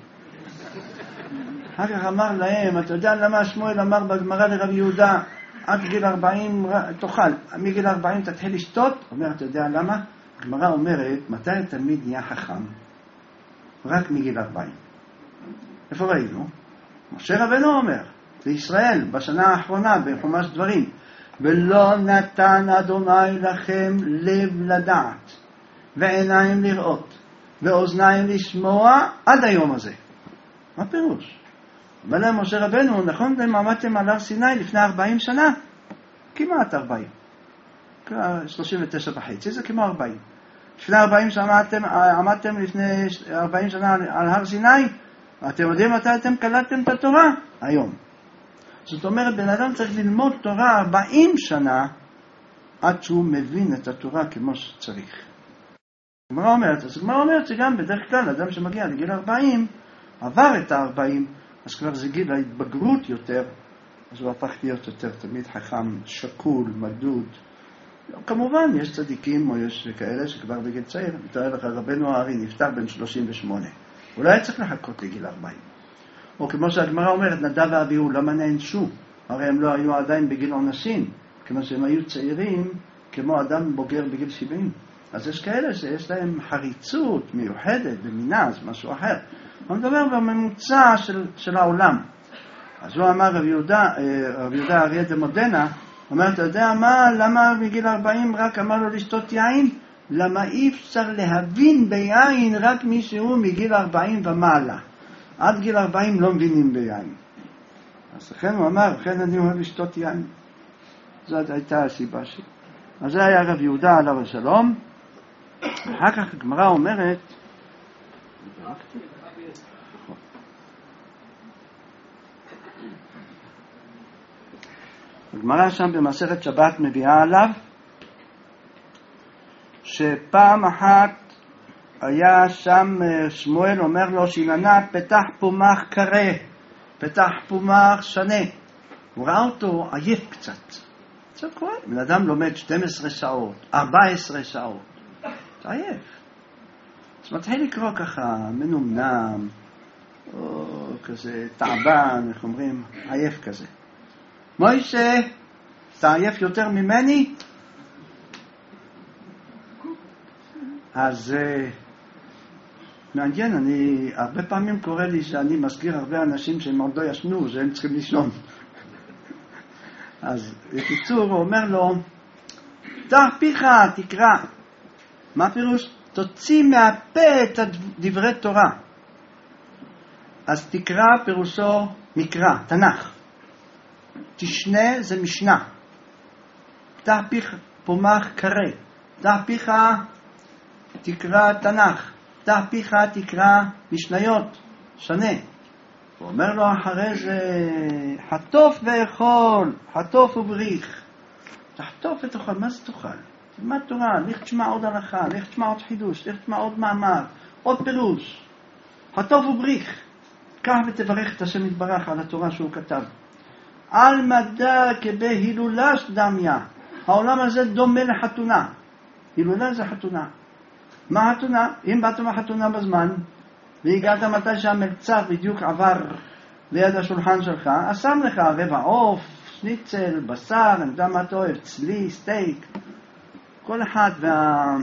אחר כך אמר להם, אתה יודע למה שמואל אמר בגמרא לרבי יהודה, עד גיל ארבעים תאכל, מגיל ארבעים תתחיל לשתות? אומר, אתה יודע למה? הגמרא אומרת, מתי התלמיד נהיה חכם? רק מגיל ארבעים. איפה ראינו? משה רבנו אומר, לישראל, בשנה האחרונה, בחומש דברים, ולא נתן אדוני לכם לב לדעת, ועיניים לראות, ואוזניים לשמוע, עד היום הזה. מה פירוש? אומר להם משה רבנו, נכון, אתם עמדתם על הר סיני לפני ארבעים שנה? כמעט ארבעים. שלושים ותשע וחצי, זה כמו ארבעים. לפני ארבעים שנה עמדתם, עמדתם לפני ארבעים שנה על הר סיני? אתם יודעים מתי אתם קלטתם את התורה? היום. זאת אומרת, בן אדם צריך ללמוד תורה ארבעים שנה עד שהוא מבין את התורה כמו שצריך. הגמרא אומרת, אז הגמרא אומרת שגם בדרך כלל אדם שמגיע לגיל ארבעים, עבר את ה-ארבעים, אז כבר זה גיל ההתבגרות יותר, אז הוא הפך להיות יותר תמיד חכם, שקול, מדוד. כמובן, יש צדיקים או יש כאלה שכבר בגיל צעיר, מתאר לך רבנו הארי נפטר בן שלושים ושמונה. אולי צריך לחכות לגיל ארבעים. או כמו שהגמרא אומרת, נדב ואביהו, למה נענשו? הרי הם לא היו עדיין בגיל עונשין, כמו שהם היו צעירים, כמו אדם בוגר בגיל שבעים. אז יש כאלה שיש להם חריצות מיוחדת במינה, זה משהו אחר. הוא מדבר בממוצע של, של העולם. אז הוא אמר, רב יהודה, רב יהודה אריה דמודנה, אומר, אתה יודע מה, למה בגיל ארבעים רק אמר לו לשתות יין? למה אי אפשר להבין ביין רק מישהו מגיל ארבעים ומעלה. עד גיל ארבעים לא מבינים ביין. אז לכן הוא אמר, לכן אני אוהב לשתות יין. זאת הייתה הסיבה שלי. אז זה היה רב יהודה עליו השלום. אחר כך הגמרא אומרת, הגמרא שם במסכת שבת מביאה עליו, שפעם אחת היה שם שמואל אומר לו, שיננה פתח פומח קרה, פתח פומח שנה. הוא ראה אותו עייף קצת. זה קורה, בן אדם לומד שתים עשרה שעות, ארבע עשרה שעות. אתה עייף. אז מתחיל לקרוא ככה, מנומנם, או כזה תעבן, איך אומרים, עייף כזה. מוישה, אתה עייף יותר ממני? אז מעניין, אני הרבה פעמים קורא לי שאני מזכיר הרבה אנשים שהם עוד לא ישנו, שהם צריכים לישון. אז בקיצור הוא אומר לו, פתח פיך, תקרא. מה פירוש? תוציא מהפה את דברי תורה. אז תקרא פירושו מקרא, תנ"ך. תשנה זה משנה. פתח פיך פומח קרא. פתח פיך תקרא תנ"ך. פתח פיך תקרא משניות, שנה. הוא אומר לו אחרי זה, חטוף ואכול, חטוף ובריך. תחטוף ותאכל, מה זה תאכל? תלמד תורה, לך תשמע עוד הלכה, לך תשמע עוד חידוש, לך תשמע עוד מאמר, עוד פירוש. חטוף ובריך. קח ותברך את השם יתברך על התורה שהוא כתב. על מדע כבהילולש דמיה. העולם הזה דומה לחתונה. הילולה זה חתונה. מה חתונה? אם באת מהחתונה בזמן, והגעת מתי שהמלצר בדיוק עבר ליד השולחן שלך, אז שם לך רבע עוף, שניצל, בשר, אני יודע מה אתה אוהב, צלי, סטייק, כל אחד וה...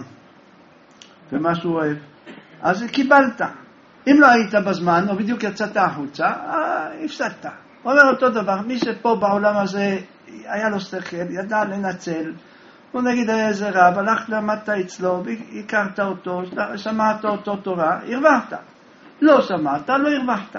ומה שהוא אוהב. אז קיבלת. אם לא היית בזמן, או בדיוק יצאת החוצה, אה, הפסדת. אומר אותו דבר, מי שפה בעולם הזה היה לו שכל, ידע לנצל, בוא נגיד היה איזה רב, הלכת למדת אצלו, הכרת אותו, שמעת אותו תורה, הרווחת. לא שמעת, לא הרווחת.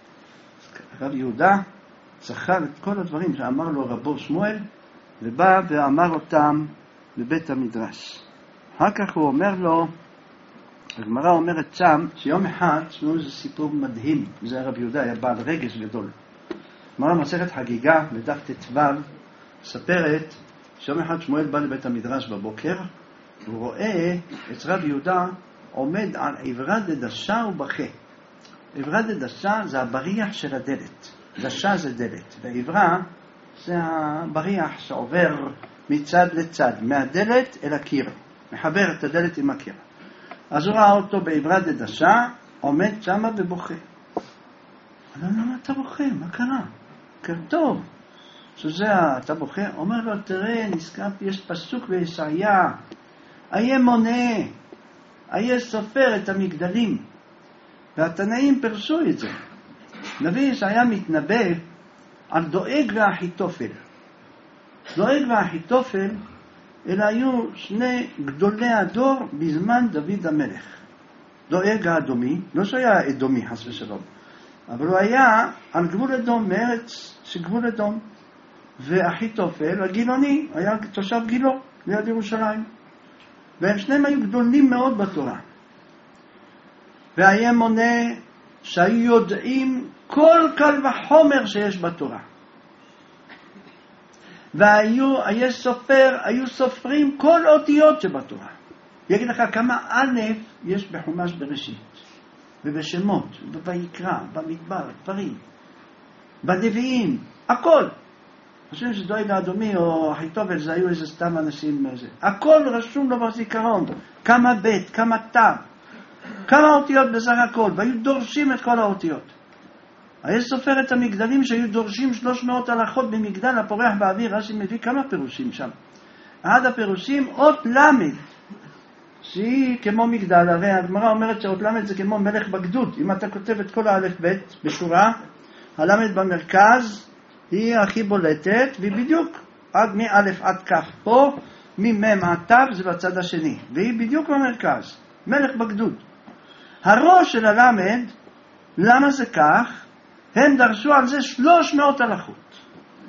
רב יהודה זכר את כל הדברים שאמר לו רבו שמואל, ובא ואמר אותם בבית המדרש. אחר כך הוא אומר לו, הגמרא אומרת שם, שיום אחד, שמעו זה סיפור מדהים, זה רב יהודה, היה בעל רגש גדול. הגמרא מסכת חגיגה, בדף ט"ו, מספרת, שיום אחד שמואל בא לבית המדרש בבוקר, הוא רואה את רב יהודה עומד על עברה דדשה ובכה. עברה דדשה זה הבריח של הדלת. דשה זה דלת, ועברה זה הבריח שעובר מצד לצד, מהדלת אל הקיר, מחבר את הדלת עם הקיר. אז הוא ראה אותו בעברה דדשה, עומד שם ובוכה. אבל למה אתה בוכה? מה קרה? כרטוב. שזה אתה בוכה, אומר לו, תראה, נזכרתי, יש פסוק בישעיה, איה מונה, איה סופר את המגדלים, והתנאים פרשו את זה. נביא ישעיה מתנבא על דואג ואחיתופל. דואג ואחיתופל, אלה היו שני גדולי הדור בזמן דוד המלך. דואג האדומי, לא שהיה אדומי חס ושלום, אבל הוא היה על גבול אדום, מארץ שגבול אדום. ואחיתופל, הגילוני, היה תושב גילו, ליד ירושלים. והם שניהם היו גדולים מאוד בתורה. והיה מונה שהיו יודעים כל קל וחומר שיש בתורה. והיו, היה סופר, היו סופרים כל אותיות שבתורה. יגיד לך כמה א' יש בחומש בראשית, ובשמות, וביקרא, במדבר, דברים, בנביאים, הכל. חושבים שדואג האדומי או אחיתופל זה היו איזה סתם אנשים זה. הכל רשום לו בזיכרון. כמה בית, כמה תא, כמה אותיות בסך הכל, והיו דורשים את כל האותיות. היה סופר את המגדלים שהיו דורשים שלוש מאות הלכות במגדל הפורח באוויר. רש"י מביא כמה פירושים שם. אחד הפירושים, אות למד, שהיא כמו מגדל. הרי הגמרא אומרת שאות למד זה כמו מלך בגדוד. אם אתה כותב את כל האלף בית בשורה, הלמד במרכז היא הכי בולטת, והיא בדיוק עד מאלף עד כף פה, ממם עד תו זה בצד השני, והיא בדיוק במרכז, מלך בגדוד. הראש של הלמד, למה זה כך? הם דרשו על זה שלוש מאות הלכות.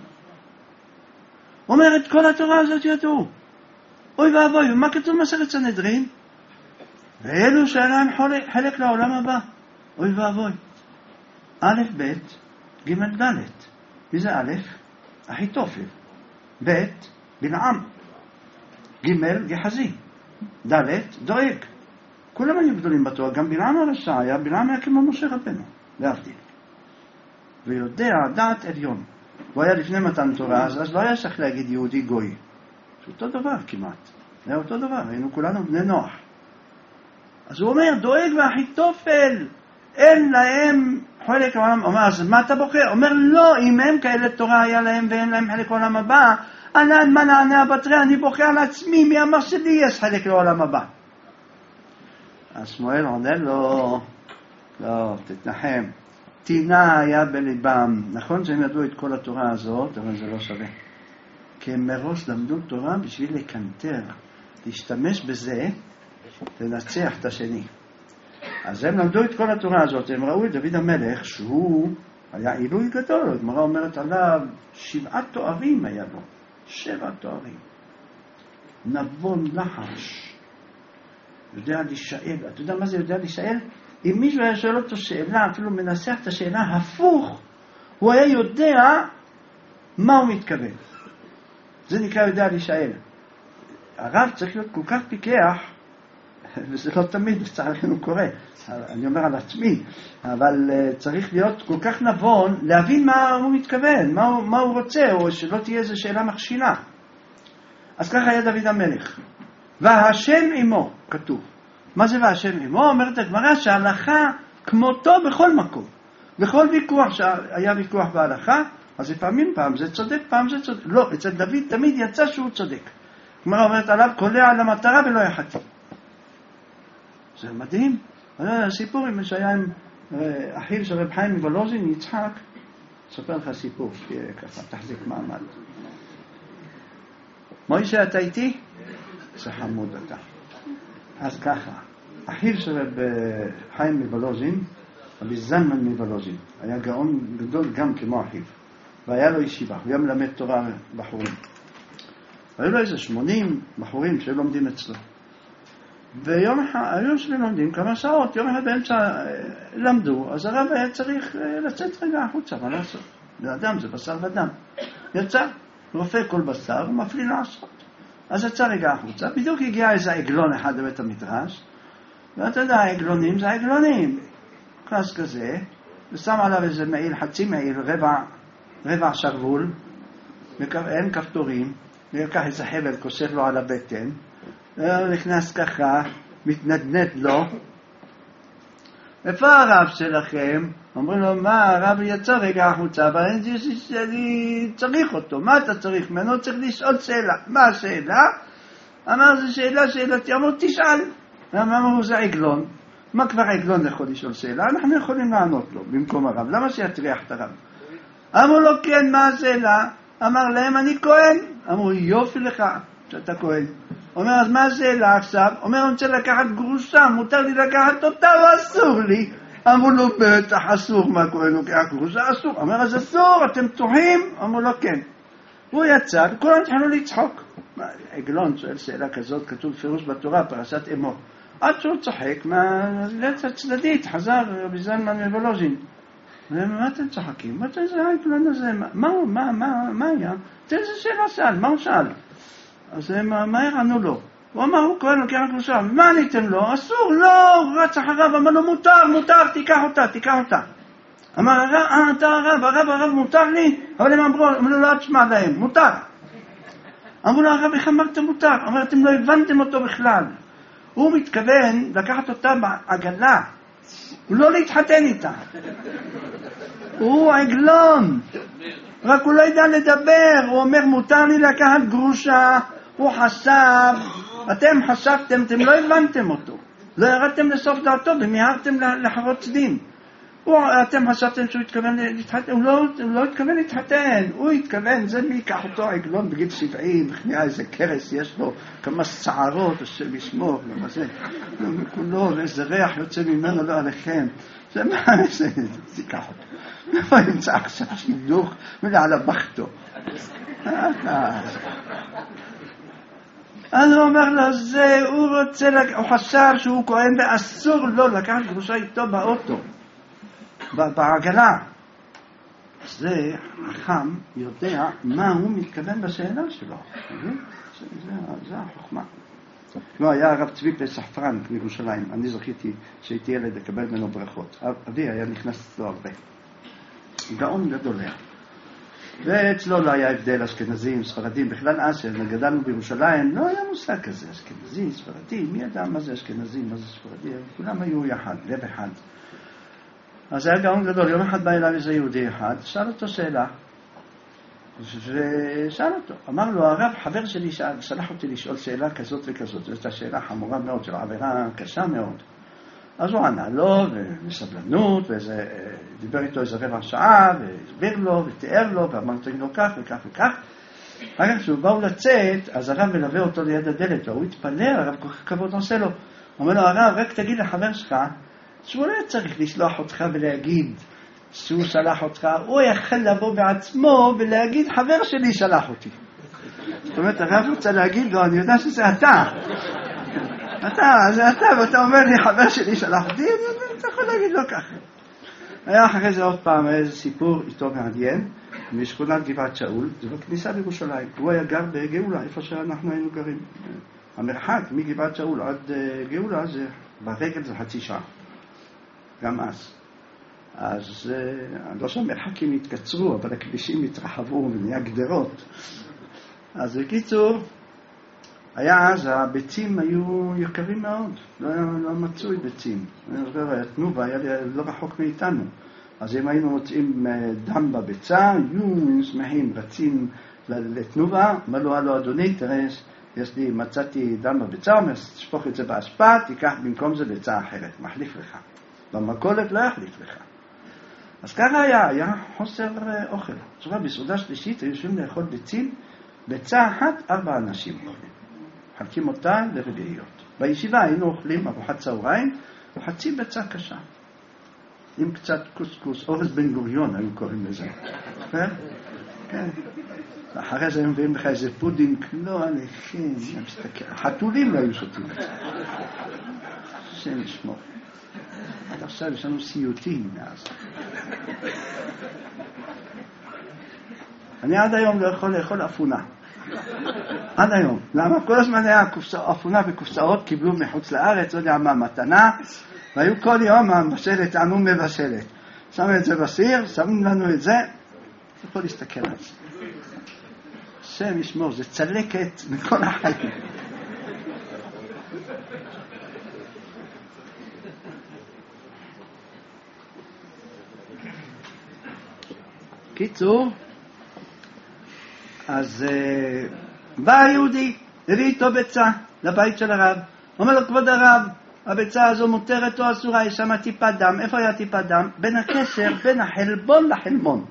אומרת, כל התורה הזאת ידעו. אוי ואבוי, ומה כתוב מסכת סנהדרין? ואלו שהיה להם חלק לעולם הבא. אוי ואבוי. א' ב' ג' ד'. מי זה א'? אחיתופל. ב' בלעם. ג' גחזי. ד' דואג. כולם היו גדולים בתורה. גם בלעם הרשע היה, בלעם היה כמו משה רבנו, להבדיל. ויודע דעת עליון. הוא היה לפני מתן תורה, אז, אז לא היה צריך להגיד יהודי גוי. זה אותו דבר כמעט. זה אותו דבר, היינו כולנו בני נוח. אז הוא אומר, דואג ואחיתופל, אין להם חלק העולם. אומר, אז מה אתה בוחר? אומר, לא, אם הם כאלה תורה היה להם ואין להם חלק העולם הבא, ענן מה נענה הבטרי, אני בוחר על עצמי, מי אמר שלי יש חלק לעולם הבא. אז שמואל עונה לו, לא, תתנחם. טינה היה בליבם. נכון שהם ידעו את כל התורה הזאת, אבל זה לא שווה. כי הם מראש למדו תורה בשביל לקנטר, להשתמש בזה, לנצח את השני. אז הם למדו את כל התורה הזאת, הם ראו את דוד המלך, שהוא היה עילוי גדול, הגמרא אומרת עליו, שבעה תוארים היה לו, שבע תוארים. נבון נחש, יודע להישאל. אתה יודע מה זה יודע להישאל? אם מישהו היה שואל אותו שאלה, אפילו מנסח את השאלה הפוך, הוא היה יודע מה הוא מתכוון. זה נקרא יודע להישאל. הרב צריך להיות כל כך פיקח, וזה לא תמיד, לצערנו קורה, אני אומר על עצמי, אבל צריך להיות כל כך נבון, להבין מה הוא מתכוון, מה הוא, מה הוא רוצה, או שלא תהיה איזו שאלה מכשילה. אז ככה היה דוד המלך. והשם עמו, כתוב. מה זה והשם עמו? אומרת הגמרא שההלכה כמותו בכל מקום. בכל ויכוח שהיה ויכוח בהלכה, אז לפעמים פעם זה צודק, פעם זה צודק. לא, אצל דוד תמיד יצא שהוא צודק. הגמרא אומרת עליו, קולע על המטרה ולא יחטא. זה מדהים. הסיפור עם שהיה עם אחיו של רב חיים מוולוז'ין, יצחק, אספר לך סיפור, ככה, תחזיק מעמד. מוישה, אתה איתי? זה חמוד אתה. אז ככה, אחיו של רב חיים מוולוז'ין, רבי זלמן מוולוז'ין, היה גאון גדול גם כמו אחיו, והיה לו ישיבה, הוא היה מלמד תורה בחורים. היו לו איזה שמונים בחורים שלומדים אצלו. ויום אחד, היו שלומדים כמה שעות, יום אחד באמצע למדו, אז הרב היה צריך לצאת רגע החוצה, מה לעשות? לאדם זה בשר ודם. יצא, רופא כל בשר, מפליא לעשות. אז יצא רגע החוצה, בדיוק הגיע איזה עגלון אחד לבית המדרש, ואתה יודע, העגלונים זה העגלונים. קלאס כזה, ושם עליו איזה מעיל, חצי מעיל, רבע, רבע שרוול, אין כפתורים, ולקח איזה חבל, כוסף לו על הבטן, נכנס ככה, מתנדנד לו. איפה הרב שלכם? אומרים לו, מה, הרב יצא רגע החוצה, אבל אני צריך אותו. מה אתה צריך ממנו? צריך לשאול שאלה. מה השאלה? אמר, זו שאלה שאלתי. אמרו, תשאל. אמרו, זה עגלון. מה כבר עגלון יכול לשאול שאלה? אנחנו יכולים לענות לו במקום הרב. למה שיטריח את הרב? אמרו לו, כן, מה השאלה? אמר להם, אני כהן. אמרו, יופי לך שאתה כהן. אומר, אז מה השאלה עכשיו? אומר, אני רוצה לקחת גרושה, מותר לי לקחת אותה או אסור לי? אמרו לו, בטח אסור, מה כהן לוקח גרושה? אסור. אומר, אז אסור, אתם פתוחים? אמרו לו, כן. הוא יצא, וכולם התחילו לצחוק. עגלון שואל שאלה כזאת, כתוב פירוש בתורה, פרשת אמור. עד שהוא צוחק מהלץ הצדדית, חזר רבי זלמן מוולוז'ין. ומה אתם צוחקים? מה זה העגלון הזה? מה, מה, מה, מה היה? איזה שאלה שאל, מה הוא שאל? אז מה ירענו לו? הוא אמר, הוא כהן לוקח גרושה. מה עניתם לו? אסור, לא, הוא רץ אחריו, אמר לו, מותר, מותר, תיקח אותה, תיקח אותה. אמר, אה, אתה הרב, הרב, הרב, מותר לי? אבל הם אמרו, אמרו, לא תשמע להם, מותר. אמרו לו, הרב, איך אמרתם מותר? אמר, אתם לא הבנתם אותו בכלל. הוא מתכוון לקחת אותה בעגלה, הוא לא להתחתן איתה. הוא עגלון, רק הוא לא ידע לדבר. הוא אומר, מותר לי לקחת גרושה. הוא חשב, אתם חשבתם, אתם לא הבנתם אותו, לא ירדתם לסוף דעתו ומיהרתם לחרות צדים. אתם חשבתם שהוא התכוון להתחתן, הוא לא, הוא לא התכוון להתחתן, הוא התכוון, זה מי ייקח אותו עגלון בגיל שבעים, וכנראה איזה קרס, יש לו כמה שערות, השם ישמור, זה, כולו, ואיזה ריח יוצא ממנו, לא עליכם, זה מה זה, תיקח אותו. איפה ימצא עכשיו שידוך ולעלה בכתו? אז הוא אומר לו, זה, הוא רוצה, הוא חשב שהוא כהן ואסור לו לקחת גרושה איתו באוטו, בעגלה. זה החכם יודע מה הוא מתכוון בשאלה שלו. זה, זה, זה החוכמה. לא, היה הרב צבי פסחפרן מירושלים, אני זכיתי שהייתי ילד לקבל ממנו ברכות. אבי היה נכנס לו הרבה. גאון גדול היה. ואצלו לא היה הבדל אשכנזים, ספרדים, בכלל אז שגדלנו בירושלים, לא היה מושג כזה, אשכנזים, ספרדים, מי ידע מה זה אשכנזים, מה זה ספרדים, כולם היו יחד, לב אחד. אז היה גאון גדול, יום אחד בא אליו איזה יהודי אחד, שאל אותו שאלה, ושאל אותו, אמר לו, הרב, חבר שלי שאל, שלח אותי לשאול שאלה כזאת וכזאת, זאת השאלה חמורה מאוד, של עבירה קשה מאוד. אז הוא ענה לו, ובסבלנות, ודיבר איתו איזה רבע שעה, והסביר לו, ותיאר לו, ואמרתי לו כך וכך וכך. אחר כך כשהוא באו לצאת, אז הרב מלווה אותו ליד הדלת, והוא התפלא, הרב כל כך כבוד עושה לו. הוא אומר לו, הרב, רק תגיד לחבר שלך, שהוא לא צריך לשלוח אותך ולהגיד שהוא שלח אותך, הוא יכול לבוא בעצמו ולהגיד, חבר שלי שלח אותי. זאת אומרת, הרב רוצה להגיד לו, אני יודע שזה אתה. אתה, זה אתה, ואתה אומר לי, חבר שלי שלח אותי, אתה יכול להגיד לו ככה. היה אחרי זה עוד פעם איזה סיפור איתו מעניין, משכונת גבעת שאול, זה בכניסה בירושלים. הוא היה גר בגאולה, איפה שאנחנו היינו גרים. המרחק מגבעת שאול עד גאולה, זה ברגל זה חצי שעה. גם אז. אז לא שהמרחקים התקצרו, אבל הכבישים התרחבו ונהיה גדרות. אז בקיצור, היה אז, הביצים היו יקרים מאוד, לא, לא מצוי ביצים. אני זוכר, תנובה היה לא רחוק מאיתנו. אז אם היינו מוצאים דם בביצה, היו שמחים, רצים לתנובה, אמרו לו, אדוני, תראה, יש לי, מצאתי דם בביצה, תשפוך את זה באשפה, תיקח במקום זה ביצה אחרת, מחליף לך. במכולת לא יחליף לך. אז ככה היה, היה חוסר אוכל. זאת אומרת, בסעודה שלישית, היו יושבים לאכול ביצים, ביצה אחת, ארבע אנשים אוכלים. חלקים אותה לרביעיות. בישיבה היינו אוכלים ארוחת צהריים, וחצי ביצה קשה. עם קצת קוסקוס, אורז בן גוריון היו קוראים לזה. כן? כן. אחרי זה הם מביאים לך איזה פודינג, לא, אני כן, חתולים לא היו שותים את זה. השם ישמור. עד עכשיו יש לנו סיוטים מאז. אני עד היום לא יכול לאכול אפונה. עד היום. למה? כל הזמן היה אפונה וקופסאות, קיבלו מחוץ לארץ, לא יודע מה, מתנה, והיו כל יום המבשלת, ענו מבשלת. שמו את זה בסיר, שמים לנו את זה, יכול להסתכל על זה. השם ישמור, זה צלקת מכל החיים. קיצור, אז uh, בא היהודי, הביא איתו ביצה לבית של הרב. אומר לו, כבוד הרב, הביצה הזו מותרת או אסורה, יש שם טיפה דם. איפה היה טיפה דם? בין הקשר, בין החלבון לחלמון.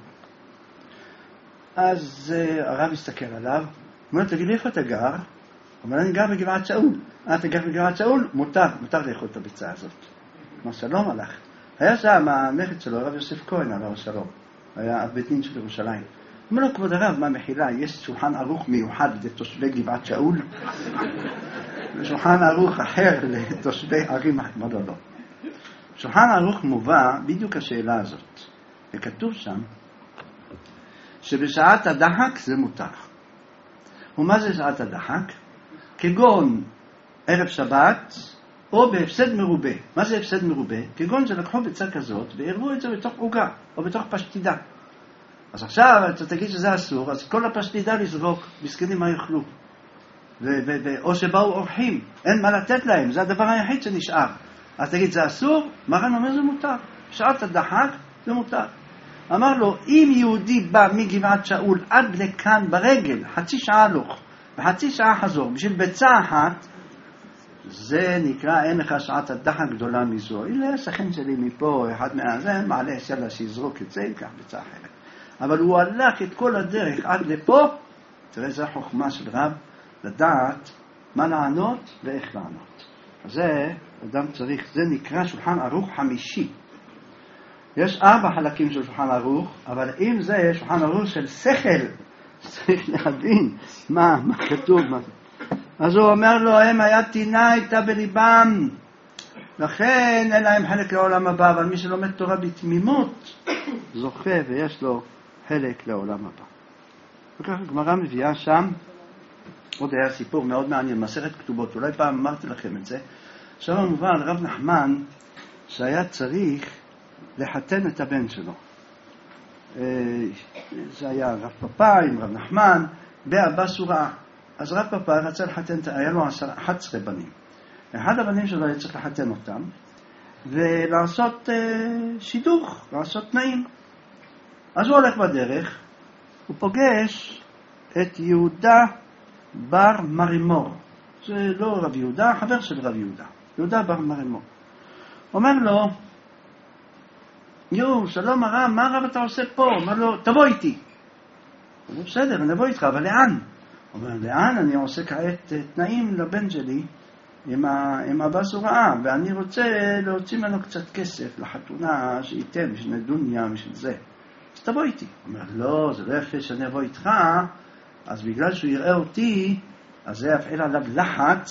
אז uh, הרב הסתכל עליו, אומר, תגיד לי איפה אתה גר? אומר, אני גר בגבעת שאול. אה, אתה גר בגבעת שאול? מותר, מותר לאכול את הביצה הזאת. מה שלום הלך. היה שם הנכד שלו, הרב יוסף כהן, הרב שלום. היה הבית דין של ירושלים. אומר לו, כבוד הרב, מה מחילה? יש שולחן ערוך מיוחד לתושבי גבעת שאול? ושולחן ערוך אחר לתושבי ערים אחרים? לא, לא. שולחן ערוך מובא בדיוק השאלה הזאת. וכתוב שם, שבשעת הדחק זה מותר. ומה זה שעת הדחק? כגון ערב שבת, או בהפסד מרובה. מה זה הפסד מרובה? כגון שלקחו ביצה כזאת, והרבו את זה בתוך עוגה, או בתוך פשטידה. אז עכשיו, אתה תגיד שזה אסור, אז כל הפשטידה לזרוק, מסכנים מה יאכלו. ו- ו- ו- או שבאו אורחים, אין מה לתת להם, זה הדבר היחיד שנשאר. אז תגיד, זה אסור? מרן אומר, זה מותר. שעת הדחק, זה מותר. אמר לו, אם יהודי בא מגבעת שאול עד לכאן ברגל, חצי שעה הלוך, וחצי שעה חזור, בשביל ביצה אחת, זה נקרא, אין לך שעת הדחק גדולה מזו. הנה, שכן שלי מפה, אחד מהזה, מעלה שאלה שיזרוק את זה, ייקח ביצה אחרת. אבל הוא הלך את כל הדרך עד לפה, תראה, זו החוכמה של רב, לדעת מה לענות ואיך לענות. אז זה, אדם צריך, זה נקרא שולחן ערוך חמישי. יש ארבע חלקים של שולחן ערוך, אבל אם זה שולחן ערוך של שכל, צריך להבין מה, מה כתוב. מה. אז הוא אומר לו, הם היה תינה איתה בליבם, לכן אין להם חלק לעולם הבא, אבל מי שלומד תורה בתמימות, זוכה ויש לו חלק לעולם הבא. וכך גמרא מביאה שם, עוד היה סיפור מאוד מעניין, מסכת כתובות, אולי פעם אמרתי לכם את זה, שם מובן רב נחמן שהיה צריך לחתן את הבן שלו. זה היה רב פפא עם רב נחמן, באבא סורה. אז רב פפא רצה לחתן, היה לו אחת עשרה בנים. אחד הבנים שלו היה צריך לחתן אותם, ולעשות שידוך, לעשות תנאים. אז הוא הולך בדרך, הוא פוגש את יהודה בר מרימור. זה לא רב יהודה, חבר של רב יהודה. יהודה בר מרימור. אומר לו, יו, שלום הרב, מה הרב אתה עושה פה? אומר לו, תבוא איתי. הוא אומר, בסדר, אני אבוא איתך, אבל לאן? הוא אומר, לאן? אני עושה כעת תנאים לבן שלי עם, ה... עם הבס הוראה, ואני רוצה להוציא ממנו קצת כסף לחתונה שייתן, בשביל נדוניה, בשביל זה. אז תבוא איתי. הוא אומר, לא, זה לא יפה שאני אבוא איתך, אז בגלל שהוא יראה אותי, אז זה יפעיל עליו לחץ,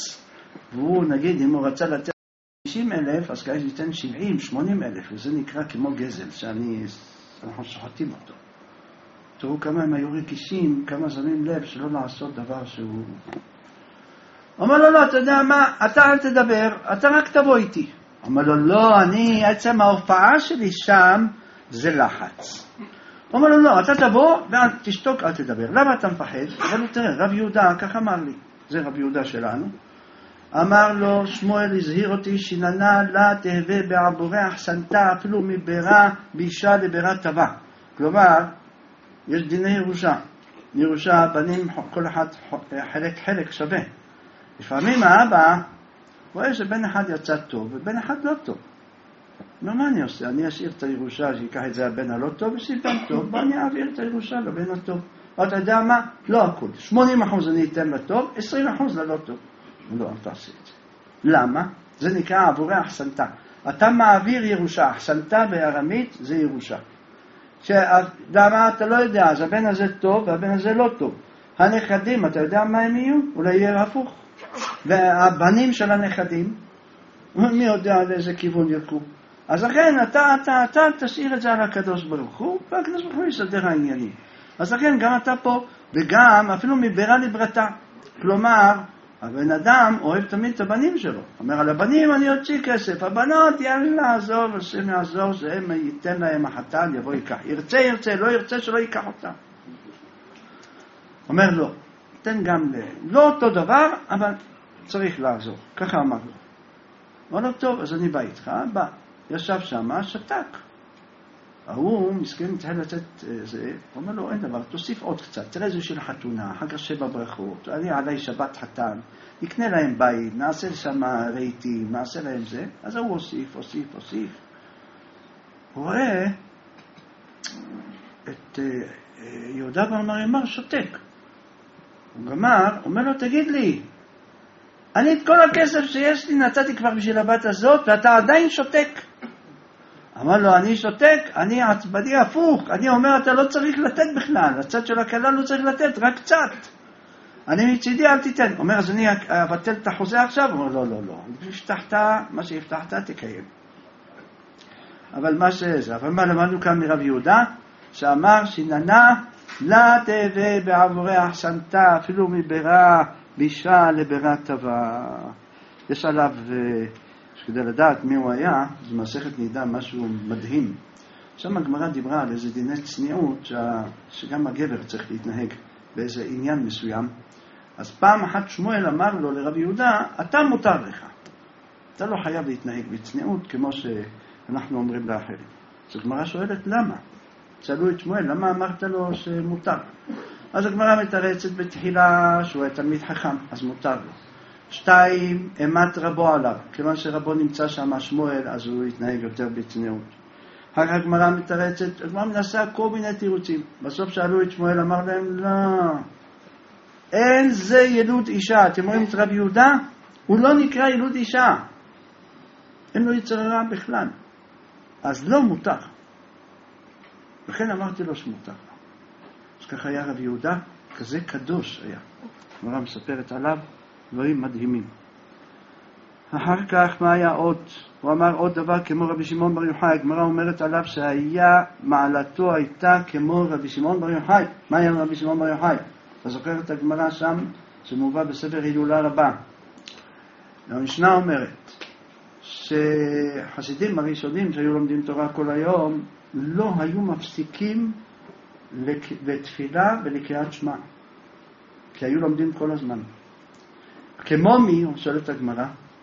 והוא נגיד אם הוא רצה לתת חמישים אלף, אז כעת ייתן שבעים, שמונים אלף, וזה נקרא כמו גזל, שאני, אנחנו שוחטים אותו. תראו כמה הם היו רגישים, כמה שמים לב שלא לעשות דבר שהוא... אומר לו, לא, אתה יודע מה, אתה אל תדבר, אתה רק תבוא איתי. אומר לו, לא, אני, עצם ההופעה שלי שם, זה לחץ. אומר לו, לא, אתה תבוא, ותשתוק, אל תדבר. למה אתה מפחד? אבל תראה, רב יהודה, כך אמר לי, זה רב יהודה שלנו, אמר לו, שמואל הזהיר אותי, שיננה לה תהווה בעבורי אחסנתה, אפילו מבירה בישה לבירה טבע. כלומר, יש דיני ירושה. ירושה, בנים, כל אחד חלק חלק שווה. לפעמים האבא רואה שבן אחד יצא טוב ובן אחד לא טוב. נו, מה אני עושה? אני אשאיר את הירושה, שיקח את זה הבן הלא טוב, וסיבן טוב, ואני אעביר את הירושה לבן הטוב. ואתה יודע מה? לא הכל. שמונים אחוז אני אתן לטוב, עשרים אחוז ללא טוב. לא, אל תעשה את זה. למה? זה נקרא עבורי אחסנתה. אתה מעביר ירושה, אחסנתה בארמית זה ירושה. למה אתה לא יודע? אז הבן הזה טוב והבן הזה לא טוב. הנכדים, אתה יודע מה הם יהיו? אולי יהיה הפוך. והבנים של הנכדים, מי יודע לאיזה כיוון יקום. אז לכן אתה, אתה, אתה תשאיר את זה על הקדוש ברוך הוא, והקדוש ברוך הוא יסדר העניינים. אז לכן גם אתה פה, וגם אפילו מבירה לברתה. כלומר, הבן אדם אוהב תמיד את הבנים שלו. אומר, על הבנים אני אוציא כסף, הבנות יאללה, עזוב, השם יעזור, זה ייתן להם החתן, יבוא ייקח. ירצה, ירצה, לא ירצה, שלא ייקח אותה. אומר לא, תן גם ל... לא אותו דבר, אבל צריך לעזור. ככה אמר לו. אמר לו, טוב, אז אני בא איתך, בא. ישב שם, שתק. ההוא מסכן צריך לצאת זה, הוא אומר לו, אין דבר, תוסיף עוד קצת, תראה זה של חתונה, אחר כך שבע ברכות, אני עליי שבת חתן, נקנה להם בית, נעשה שם רהיטים, נעשה להם זה, אז הוא הוסיף, הוסיף, הוסיף. הוא רואה את יהודה בר מרימר שותק. הוא גמר, אומר לו, תגיד לי, אני את כל הכסף שיש לי נתתי כבר בשביל הבת הזאת, ואתה עדיין שותק. אמר לו, אני שותק, אני עצבני הפוך, אני אומר, אתה לא צריך לתת בכלל, הצד של הכלל לא צריך לתת, רק קצת. אני מצידי, אל תיתן. אומר, אז אני אבטל את החוזה עכשיו? אומר, לא, לא, לא. הבטחת, מה שהבטחת, תקיים. אבל מה שזה, אבל מה למדנו כאן מרב יהודה, שאמר, שיננה, לה תהווה בעבורי אחסנתה, אפילו מבירה בישה לבירה טבע. יש עליו... כדי לדעת מי הוא היה, זה מסכת נידה, משהו מדהים. שם הגמרא דיברה על איזה דיני צניעות, ש... שגם הגבר צריך להתנהג באיזה עניין מסוים. אז פעם אחת שמואל אמר לו לרב יהודה, אתה מותר לך. אתה לא חייב להתנהג בצניעות, כמו שאנחנו אומרים לאחרים. אז הגמרא שואלת, למה? שאלו את שמואל, למה אמרת לו שמותר? אז הגמרא מתרצת בתחילה שהוא היה תלמיד חכם, אז מותר לו. שתיים, אמת רבו עליו. כיוון שרבו נמצא שם שמואל, אז הוא יתנהג יותר בצניעות. אחר כך הגמרא מתרצת, הגמרא מנסה כל מיני תירוצים. בסוף שאלו את שמואל, אמר להם, לא, אין זה ילוד אישה. אתם רואים את רב יהודה? הוא לא נקרא ילוד אישה. אין לו יצר רע בכלל. אז לא מותר. לכן אמרתי לו שמותר. אז ככה היה רב יהודה, כזה קדוש היה. הגמרא מספרת עליו, דברים מדהימים. אחר כך מה היה עוד? הוא אמר עוד דבר כמו רבי שמעון בר יוחאי. הגמרא אומרת עליו שהיה מעלתו הייתה כמו רבי שמעון בר יוחאי. מה היה רבי שמעון בר יוחאי? אתה זוכר את הגמרא שם שמובא בספר הילולה רבה. המשנה אומרת שחסידים הראשונים שהיו לומדים תורה כל היום לא היו מפסיקים לתפילה ולקריאת שמע, כי היו לומדים כל הזמן. כמו מי, הוא שואל את הגמרא,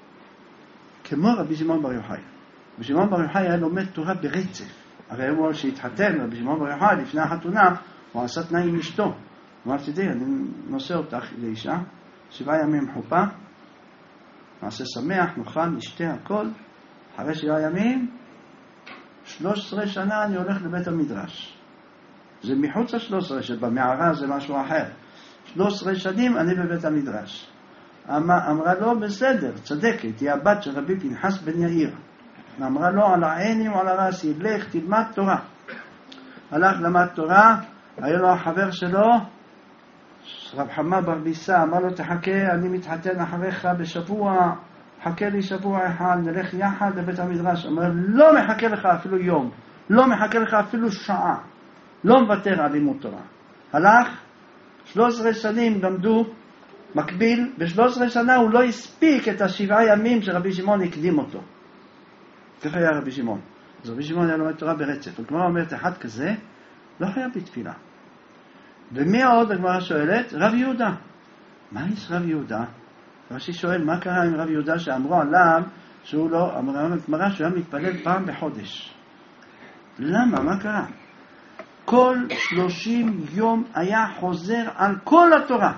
כמו רבי שמעון בר יוחאי. רבי שמעון בר יוחאי היה לומד תורה ברצף. הרי הוא שהתחתן, רבי שמעון בר יוחאי, לפני החתונה, הוא עשה תנאי עם אשתו. הוא אמר, תדעי, אני נושא אותך לאישה, שבעה ימים חופה, נעשה שמח, נאכל, נשתה, הכל. אחרי שבעה ימים, שלוש עשרה שנה אני הולך לבית המדרש. זה מחוץ ל-שלוש עשרה, שבמערה זה משהו אחר. שלוש עשרה שנים אני בבית המדרש. אמרה לו, בסדר, צדקת, היא הבת של רבי פנחס בן יאיר. אמרה לו, על העיני ועל הרסי, לך תלמד תורה. הלך למד תורה, היה לו החבר שלו, רב חמא בר ביסה אמר לו, תחכה, אני מתחתן אחריך בשבוע, חכה לי שבוע אחד, נלך יחד לבית המדרש. אומר, לא מחכה לך אפילו יום, לא מחכה לך אפילו שעה, לא מוותר על לימוד תורה. הלך, שלוש עשרה שנים למדו מקביל, ב-שלוש עשרה שנה הוא לא הספיק את השבעה ימים שרבי שמעון הקדים אותו. ככה היה רבי שמעון. אז רבי שמעון היה לומד תורה ברצף. הגמרא אומרת, אחד כזה לא חייב בתפילה. ומי עוד הגמרא שואלת? רב יהודה. מה יש רב יהודה? רש"י שואל, מה קרה עם רב יהודה שאמרו עליו שהוא לא, אמרה הגמרא שהוא היה מתפלל פעם בחודש. למה? מה קרה? כל שלושים יום היה חוזר על כל התורה.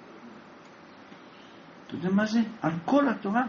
אתה יודע מה זה? על כל התורה.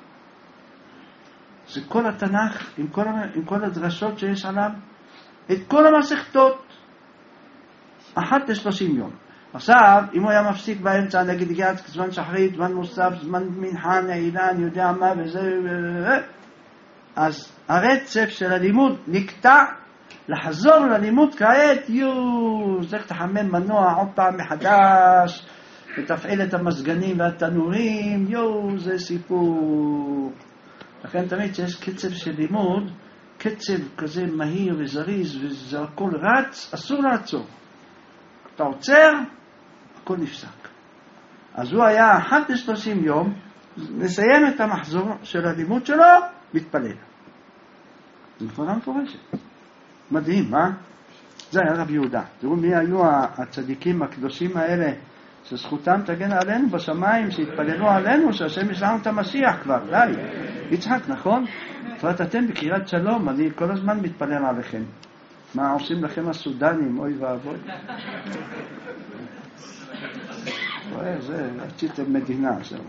זה כל התנ"ך עם כל, עם כל הדרשות שיש עליו, את כל המסכתות, אחת לשלושים יום. עכשיו, אם הוא היה מפסיק באמצע, נגיד הגיע זמן שחרית, זמן מוסף, זמן מנחה, נעילה, אני יודע מה, וזה, אז הרצף של הלימוד נקטע. לחזור ללימוד כעת, יו, צריך תחמם מנוע עוד פעם מחדש, ותפעיל את המסגנים והתנורים, יו, זה סיפור. לכן תמיד שיש קצב של לימוד, קצב כזה מהיר וזריז, וזה הכל רץ, אסור לעצור. אתה עוצר, הכל נפסק. אז הוא היה אחת לשלושים יום, נסיים את המחזור של הלימוד שלו, מתפלל. זה נפרדה מפורשת. מדהים, מה? זה היה רב יהודה. תראו מי היו הצדיקים הקדושים האלה, שזכותם תגן עלינו בשמיים, שהתפללו עלינו, שהשם ישלח את המשיח כבר. די, יצחק, נכון? זאת אתם בקריאת שלום, אני כל הזמן מתפלל עליכם. מה עושים לכם הסודנים, אוי ואבוי. רואה, זה, רציתם מדינה עכשיו.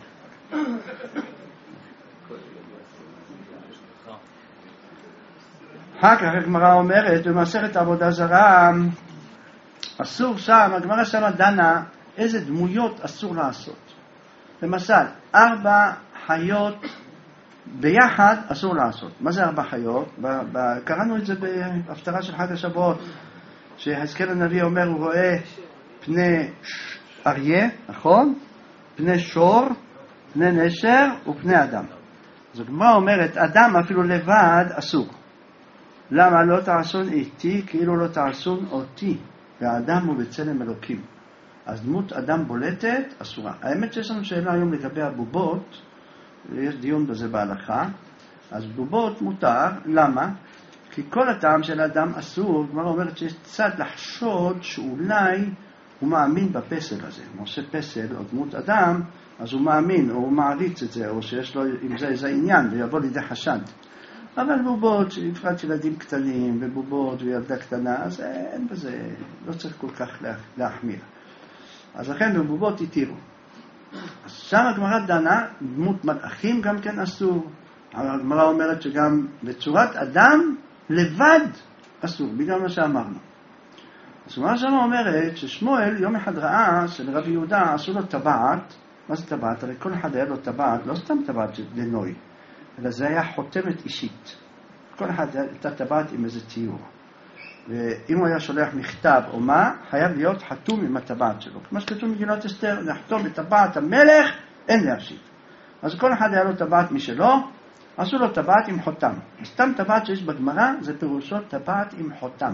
אחר כך הגמרא אומרת, במסכת עבודה זרה, אסור שם, הגמרא שם דנה איזה דמויות אסור לעשות. למשל, ארבע חיות ביחד אסור לעשות. מה זה ארבע חיות? קראנו את זה בהפטרה של חג השבועות, שיחזקאל הנביא אומר, הוא רואה פני אריה, נכון? פני שור, פני נשר ופני אדם. אז הגמרא אומרת, אדם אפילו לבד אסור. למה לא תעשון איתי כאילו לא תעשון אותי, והאדם הוא בצלם אלוקים. אז דמות אדם בולטת אסורה. האמת שיש לנו שאלה היום לגבי הבובות, יש דיון בזה בהלכה, אז בובות מותר, למה? כי כל הטעם של האדם אסור, כלומר אומרת שיש צד לחשוד שאולי הוא מאמין בפסל הזה. הוא עושה פסל או דמות אדם, אז הוא מאמין, או הוא מעריץ את זה, או שיש לו עם זה איזה עניין, ויבוא לידי חשד. אבל בובות, בפרט ילדים קטנים, ובובות וילדה קטנה, אז אין בזה, לא צריך כל כך להחמיר. אז לכן בבובות התירו. אז שם הגמרא דנה, דמות מלאכים גם כן אסור. הגמרא אומרת שגם בצורת אדם לבד אסור, בגלל מה שאמרנו. אז הגמרא שם אומרת ששמואל יום אחד ראה שלרבי יהודה עשו לו טבעת. מה זה טבעת? הרי כל אחד היה לו טבעת, לא סתם טבעת של דנוי, אלא זה היה חותמת אישית. כל אחד הייתה טבעת עם איזה ציור. ואם הוא היה שולח מכתב או מה, חייב להיות חתום עם הטבעת שלו. כמו שכתוב מגילת אסתר, לחתום בטבעת המלך, אין להשיב. אז כל אחד היה לו טבעת משלו, עשו לו טבעת עם חותם. סתם טבעת שיש בגמרא, זה פירושו טבעת עם חותם.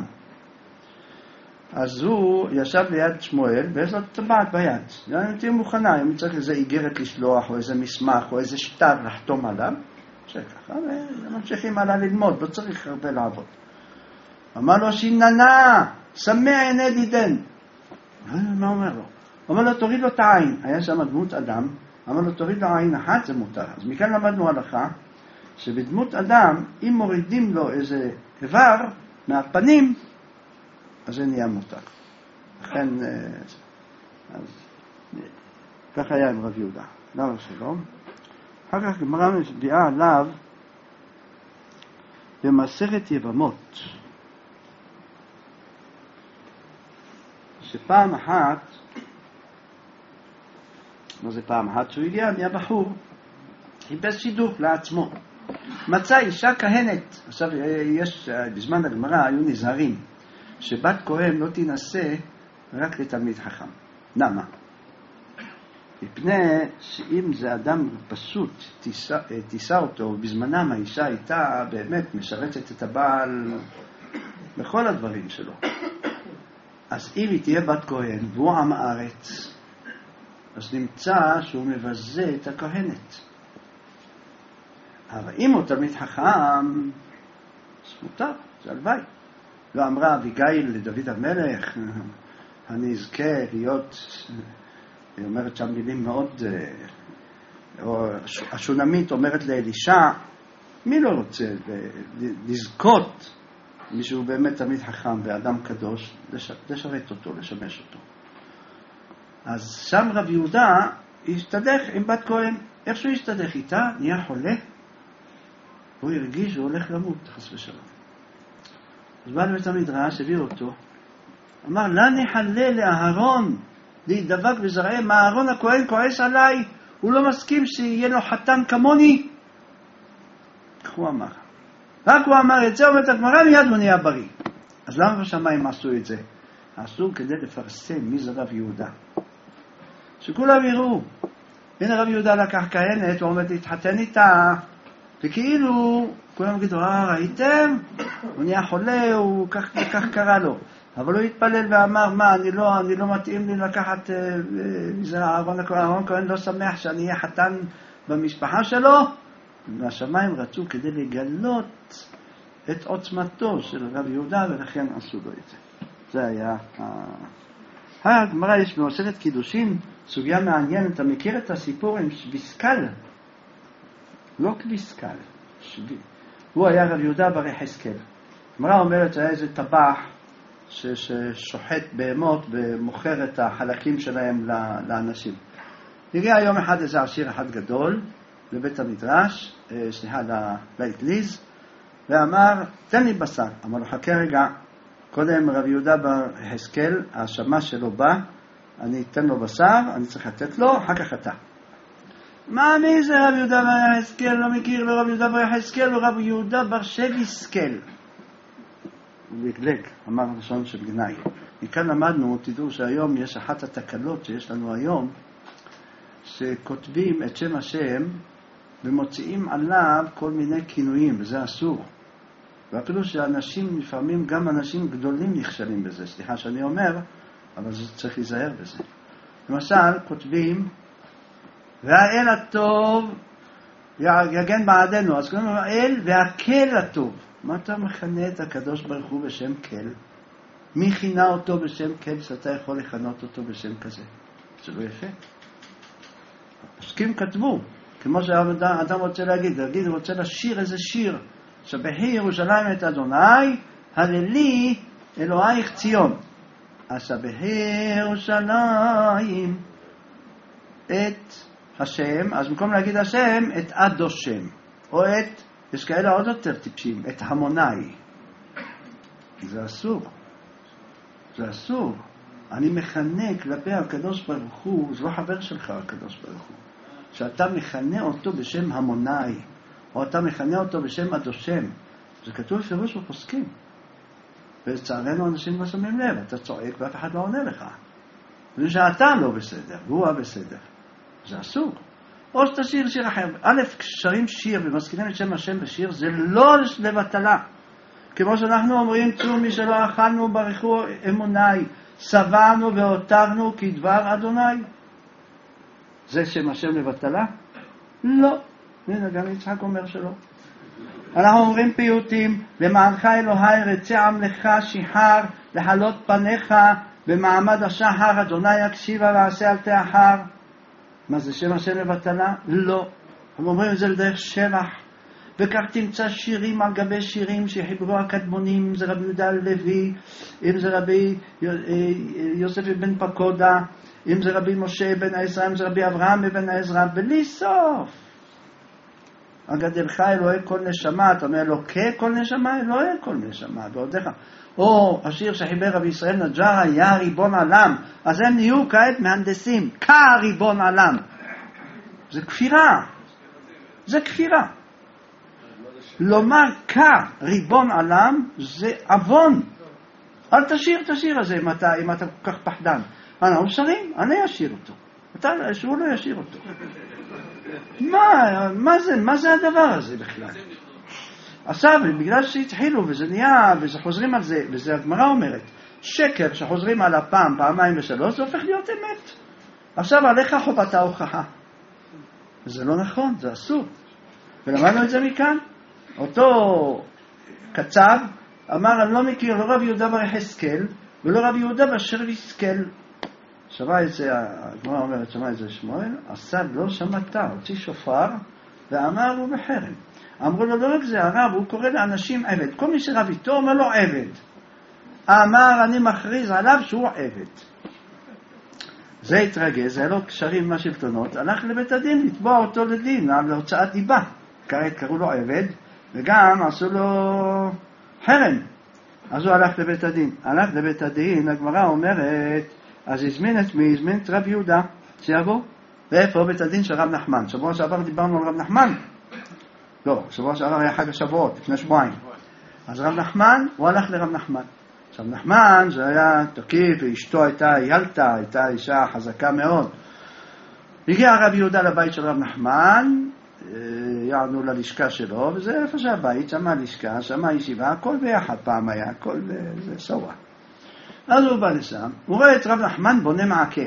אז הוא ישב ליד שמואל, ויש לו טבעת ביד. אני תהיה מוכנה, אם צריך איזה איגרת לשלוח, או איזה מסמך, או איזה שטר לחתום עליו, שככה, וממשיכים עליו ללמוד, לא צריך הרבה לעבוד. אמר לו, שיננה, שמע עיני דידן. מה אומר לו? אמר לו, תוריד לו את העין. היה שם דמות אדם, אמר לו, תוריד לו עין אחת, זה מותר. אז מכאן למדנו הלכה, שבדמות אדם, אם מורידים לו איזה איבר מהפנים, אז זה נהיה מותר. לכן, אז, כך היה עם רב יהודה. למה שלום? אחר כך גמרא מביאה עליו במסכת יבמות, שפעם אחת, מה זה פעם אחת? שהוא הגיע מהבחור, חיפש שידוך לעצמו. מצא אישה כהנת. עכשיו, יש, בזמן הגמרא היו נזהרים, שבת כהן לא תנסה רק לתלמיד חכם. למה? מפני שאם זה אדם פשוט, תישא, תישא אותו, בזמנם האישה הייתה באמת משרתת את הבעל בכל הדברים שלו. אז אם היא תהיה בת כהן והוא עם הארץ, אז נמצא שהוא מבזה את הכהנת. אבל אם הוא תלמיד חכם, אז מותר, זה הלוואי. לא אמרה אביגיל לדוד המלך, אני אזכה להיות, היא אומרת שם מילים מאוד, או השונמית אומרת לאלישע, מי לא רוצה לזכות מישהו באמת תלמיד חכם ואדם קדוש, לשרת אותו, לשמש אותו. אז שם רב יהודה השתדך עם בת כהן. איך שהוא השתדך איתה, נהיה חולה, הוא הרגיש שהוא הולך למות, חס ושלום. אז בא לבית המדרש, הביא אותו, אמר, לא נחלה לאהרון להידבק בזרעי, מה אהרון הכהן כועס עליי, הוא לא מסכים שיהיה לו חתן כמוני. כך הוא אמר. רק הוא אמר את זה, אומרת הגמרא, מיד הוא נהיה בריא. אז למה בשמיים עשו את זה? עשו כדי לפרסם מי זה רב יהודה. שכולם יראו. הנה רב יהודה לקח כהנת, הוא עומד להתחתן איתה, וכאילו, כולם יגידו, אה, ראיתם? הוא נהיה חולה, הוא כך, כך קרה לו. אבל הוא התפלל ואמר, מה, אני לא, אני לא מתאים לי לקחת, זה אהרון הכהן, אהרון כהן לא שמח שאני אהיה חתן במשפחה שלו. והשמיים רצו כדי לגלות את עוצמתו של רב יהודה, ולכן עשו לו את זה. זה היה... הגמרא יש במסכת קידושין, סוגיה מעניינת, אתה מכיר את הסיפור עם שביסקל? לא קביסקל, שבי. הוא היה רב יהודה בר יחזקאל. הגמרא אומרת שהיה איזה טבח ששוחט בהמות ומוכר את החלקים שלהם לאנשים. הגיע יום אחד איזה עשיר אחד גדול לבית המדרש, סליחה, לאטליז, ואמר, תן לי בשר. אמר לו, חכה רגע, קודם רב יהודה בר יחזקאל, השמש שלו בא, אני אתן לו בשר, אני צריך לתת לו, אחר כך אתה. מה, מי זה רב יהודה בר יחזקאל? לא מכיר לו רב יהודה בר יחזקאל, הוא רב יהודה בר שביסקל. הוא בגלג, אמר לשון של גנאי. מכאן למדנו, תדעו שהיום יש אחת התקלות שיש לנו היום, שכותבים את שם השם ומוציאים עליו כל מיני כינויים, וזה אסור. ואפילו שאנשים, לפעמים גם אנשים גדולים נכשלים בזה, סליחה שאני אומר, אבל זה צריך להיזהר בזה. למשל, כותבים, והאל הטוב יגן בעדנו, אז קוראים לו האל והכל הטוב. מה אתה מכנה את הקדוש ברוך הוא בשם כל? מי כינה אותו בשם כל שאתה יכול לכנות אותו בשם כזה? זה לא יפה. הפוסקים כתבו, כמו שהאדם רוצה להגיד, להגיד, הוא רוצה לשיר איזה שיר, שבחי ירושלים את אדוני, הללי אלוהיך ציון. אשבחי ירושלים את השם, אז במקום להגיד השם, את אדושם, או את, יש כאלה עוד יותר טיפשים, את המוני. זה אסור. זה אסור. אני מכנה כלפי הקדוש ברוך הוא, זה לא חבר שלך הקדוש ברוך הוא. שאתה מכנה אותו בשם המוני, או אתה מכנה אותו בשם אדושם. זה כתוב פירוש בפוסקים. ולצערנו אנשים לא שמים לב, אתה צועק ואף אחד לא עונה לך. זה שאתה לא בסדר, והוא בסדר. זה אסור. או שתשיר שיר אחר. א', כששרים שיר ומזכירים את שם השם בשיר, זה לא לבטלה. כמו שאנחנו אומרים, צאו מי שלא אכלנו ברכו אמוני, שבענו והותרנו כדבר אדוני. זה שם השם לבטלה? לא. הנה, גם יצחק אומר שלא. אנחנו אומרים פיוטים, למענך אלוהי רצה עמלך שיחר, לחלות פניך במעמד השחר, אדוני יקשיבה ועשה אל תאחר. מה זה שם השם לבטלה? לא. הם אומרים את זה לדרך שבח. וכך תמצא שירים על גבי שירים שחיברו הקדמונים, אם זה רבי יהודה הלוי, אם זה רבי יוסף בן פקודה, אם זה רבי משה בן עזרא, אם זה רבי אברהם בן עזרא, בלי סוף. הגדלך אלוהי כל נשמה, אתה אומר אלוקי כל נשמה, אלוהי כל נשמה, בעודך. או השיר שחיבר רבי ישראל נג'רה, יא ריבון עולם, אז הם נהיו כעת מהנדסים, כריבון עולם. זה כפירה. זה כפירה. לומר כריבון עולם זה אבון. אל תשיר את השיר הזה אם אתה, אם אתה כל כך פחדן. אנחנו שרים, אני אשיר אותו. אתה, שהוא לא ישאיר אותו. מה, מה זה, מה זה הדבר הזה בכלל? עכשיו, בגלל שהתחילו וזה נהיה, וזה חוזרים על זה, וזה הגמרא אומרת, שקר שחוזרים על הפעם, פעמיים ושלוש, זה הופך להיות אמת. עכשיו עליך חובת ההוכחה. זה לא נכון, זה אסור. ולמדנו את זה מכאן. אותו קצב אמר, אני לא מכיר לא רב יהודה בר יחזקאל, ולא רב יהודה באשר ישכל. שמע את זה, הגמרא אומרת, שמע את זה שמואל, עשה לא שמעת, הוציא שופר, ואמר הוא בחרם. אמרו לו, לא רק זה, הרב, הוא קורא לאנשים עבד. כל מי שרב איתו אומר לו עבד. אמר, אני מכריז עליו שהוא עבד. זה התרגז, זה היה לו קשרים עם השלטונות, הלך לבית הדין לתבוע אותו לדין, על הוצאת דיבה. כעת קראו לו עבד, וגם עשו לו חרם. אז הוא הלך לבית הדין. הלך לבית הדין, הגמרא אומרת, אז הזמין את מי? הזמין את רב יהודה, שיבוא. ואיפה? בית הדין של רב נחמן. שבוע שעבר דיברנו על רב נחמן. לא, שבוע שעבר היה חג השבועות, לפני שבועיים. אז רב נחמן, הוא הלך לרב נחמן. עכשיו נחמן, זה היה תקיף, ואשתו הייתה ילתה, הייתה אישה חזקה מאוד. הגיע הרב יהודה לבית של רב נחמן, יענו ללשכה שלו, וזה איפה שהבית, שמה לשכה, שמה ישיבה, הכל ביחד פעם היה, הכל זה סווה. אז הוא בא לשם, הוא רואה את רב נחמן בונה מעקה,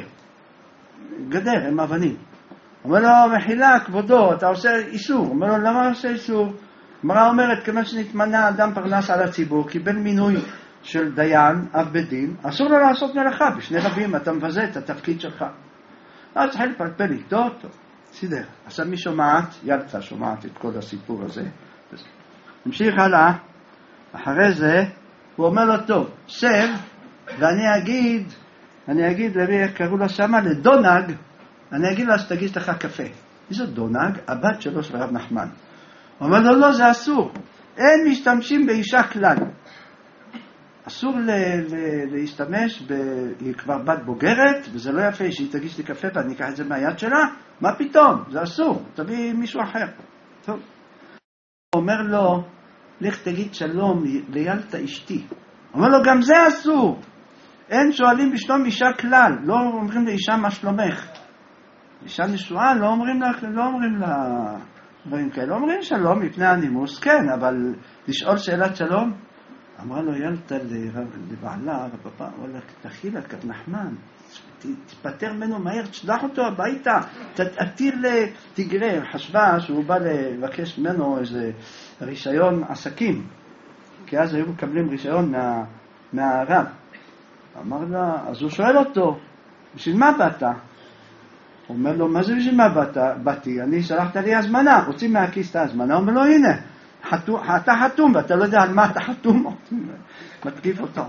גדר עם אבנים. הוא אומר לו, מחילה, כבודו, אתה עושה איסור. הוא אומר לו, למה עושה איסור? גמרא אומרת, כמה שנתמנה אדם פרנס על הציבור, קיבל מינוי של דיין, אב בית דין, אסור לו לעשות מלאכה, בשני רבים אתה מבזה את התפקיד שלך. אז התחיל לפלפל איתו, טוב, סידר. עכשיו מי שומעת? ילצה שומעת את כל הסיפור הזה. המשיך הלאה, אחרי זה, הוא אומר לו, טוב, שב, ואני אגיד, אני אגיד, קראו לו שמה לדונג, אני אגיד לה שתגיש לך קפה. מי זאת דונג? הבת שלו של רב נחמן. הוא אומר לו, לא, זה אסור. אין משתמשים באישה כלל. אסור ל- ל- להשתמש, ב- היא כבר בת בוגרת, וזה לא יפה שהיא תגיש לי קפה ואני אקח את זה מהיד שלה. מה פתאום? זה אסור. תביא מישהו אחר. טוב. הוא אומר לו, לך תגיד שלום לילתה אשתי. הוא אומר לו, גם זה אסור. אין שואלים בשלום אישה כלל. לא אומרים לאישה מה שלומך. אישה נשואה לא אומרים לה, לא אומרים לה, דברים כאלה. לא אומרים שלום מפני הנימוס, כן, אבל לשאול שאלת שלום. אמרה לו ילתה לבעלה, רבבה, וואלה, תכי לה, כת נחמן, תפטר ממנו מהר, תשלח אותו הביתה, תתיר לתגרה. חשבה שהוא בא לבקש ממנו איזה רישיון עסקים, כי אז היו מקבלים רישיון מה, מהרב. אמר לה, אז הוא שואל אותו, בשביל מה באת? הוא אומר לו, מה זה בשביל מה באת? באתי, אני שלחת לי הזמנה, רוצים מהכיס את ההזמנה. הוא אומר לו, הנה, חתום, אתה חתום, ואתה לא יודע על מה אתה חתום. מתקיף אותו.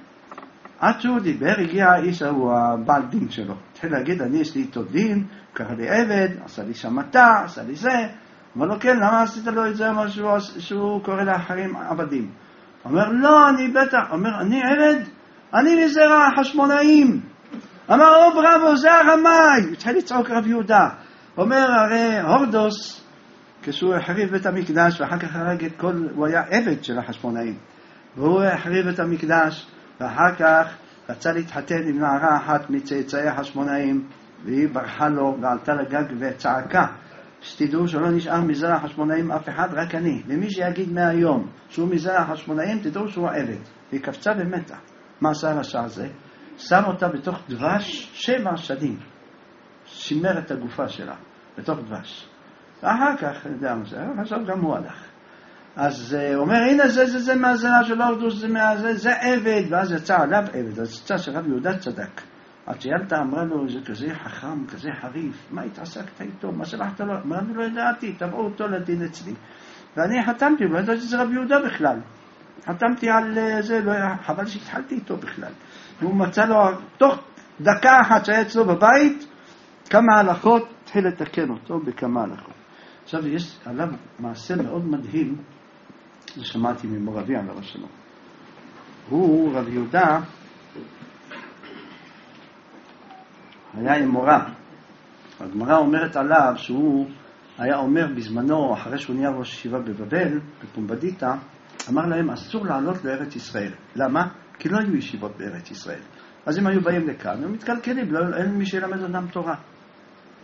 עד שהוא דיבר, הגיע האיש ההוא, הבעל דין שלו. התחיל להגיד, אני יש לי איתו דין, קרא לי עבד, עשה לי שמתה, עשה לי זה. אמר לו, כן, למה עשית לו את זה? אמר שהוא, שהוא קורא לאחרים עבדים. אומר, לא, אני בטח. אומר, אני עבד? אני מזרע החשמונאים. אמר, או בראבו, זה הרמאי. התחיל לצעוק רב יהודה. אומר, הרי הורדוס, כשהוא החריב בית המקדש, ואחר כך הרג את כל, הוא היה עבד של החשמונאים. והוא החריב את המקדש, ואחר כך רצה להתחתן עם נערה אחת מצאצאי החשמונאים, והיא ברחה לו ועלתה לגג וצעקה. שתדעו שלא נשאר מזרע החשמונאים אף אחד, רק אני. למי שיגיד מהיום שהוא מזרע החשמונאים, תדעו שהוא עבד. והיא קפצה ומתה. מה עשה הרשע הזה? שם אותה בתוך דבש שבע שנים. שימר את הגופה שלה בתוך דבש. ואחר כך, אני יודע מה זה, עכשיו גם הוא הלך. אז הוא אומר, הנה זה, זה, זה מהזרע של הורדוס, זה מהזה, זה עבד, ואז יצא עליו עבד. אז יצא שרב יהודה צדק. עד שילתה אמרה לו, זה כזה חכם, כזה חריף, מה התעסקת איתו? מה שלחת לו? אמרה, אני לא ידעתי, תבעו אותו לדין אצלי. ואני חתמתי, לא ידעתי שזה רב יהודה בכלל. חתמתי על זה, לא, חבל שהתחלתי איתו בכלל. והוא מצא לו, תוך דקה אחת שהיה אצלו בבית, כמה הלכות, התחיל לתקן אותו בכמה הלכות. עכשיו יש עליו מעשה מאוד מדהים, זה שמעתי ממורבי על הראש שלו. הוא, רב יהודה, היה עם מורה. הגמרא אומרת עליו שהוא היה אומר בזמנו, אחרי שהוא נהיה ראש ישיבה בבבל, בפומבדיטה, אמר להם, אסור לעלות לארץ ישראל. למה? כי לא היו ישיבות בארץ ישראל. אז הם היו באים לכאן, הם מתקלקלים, לא, אין מי שילמד אדם תורה.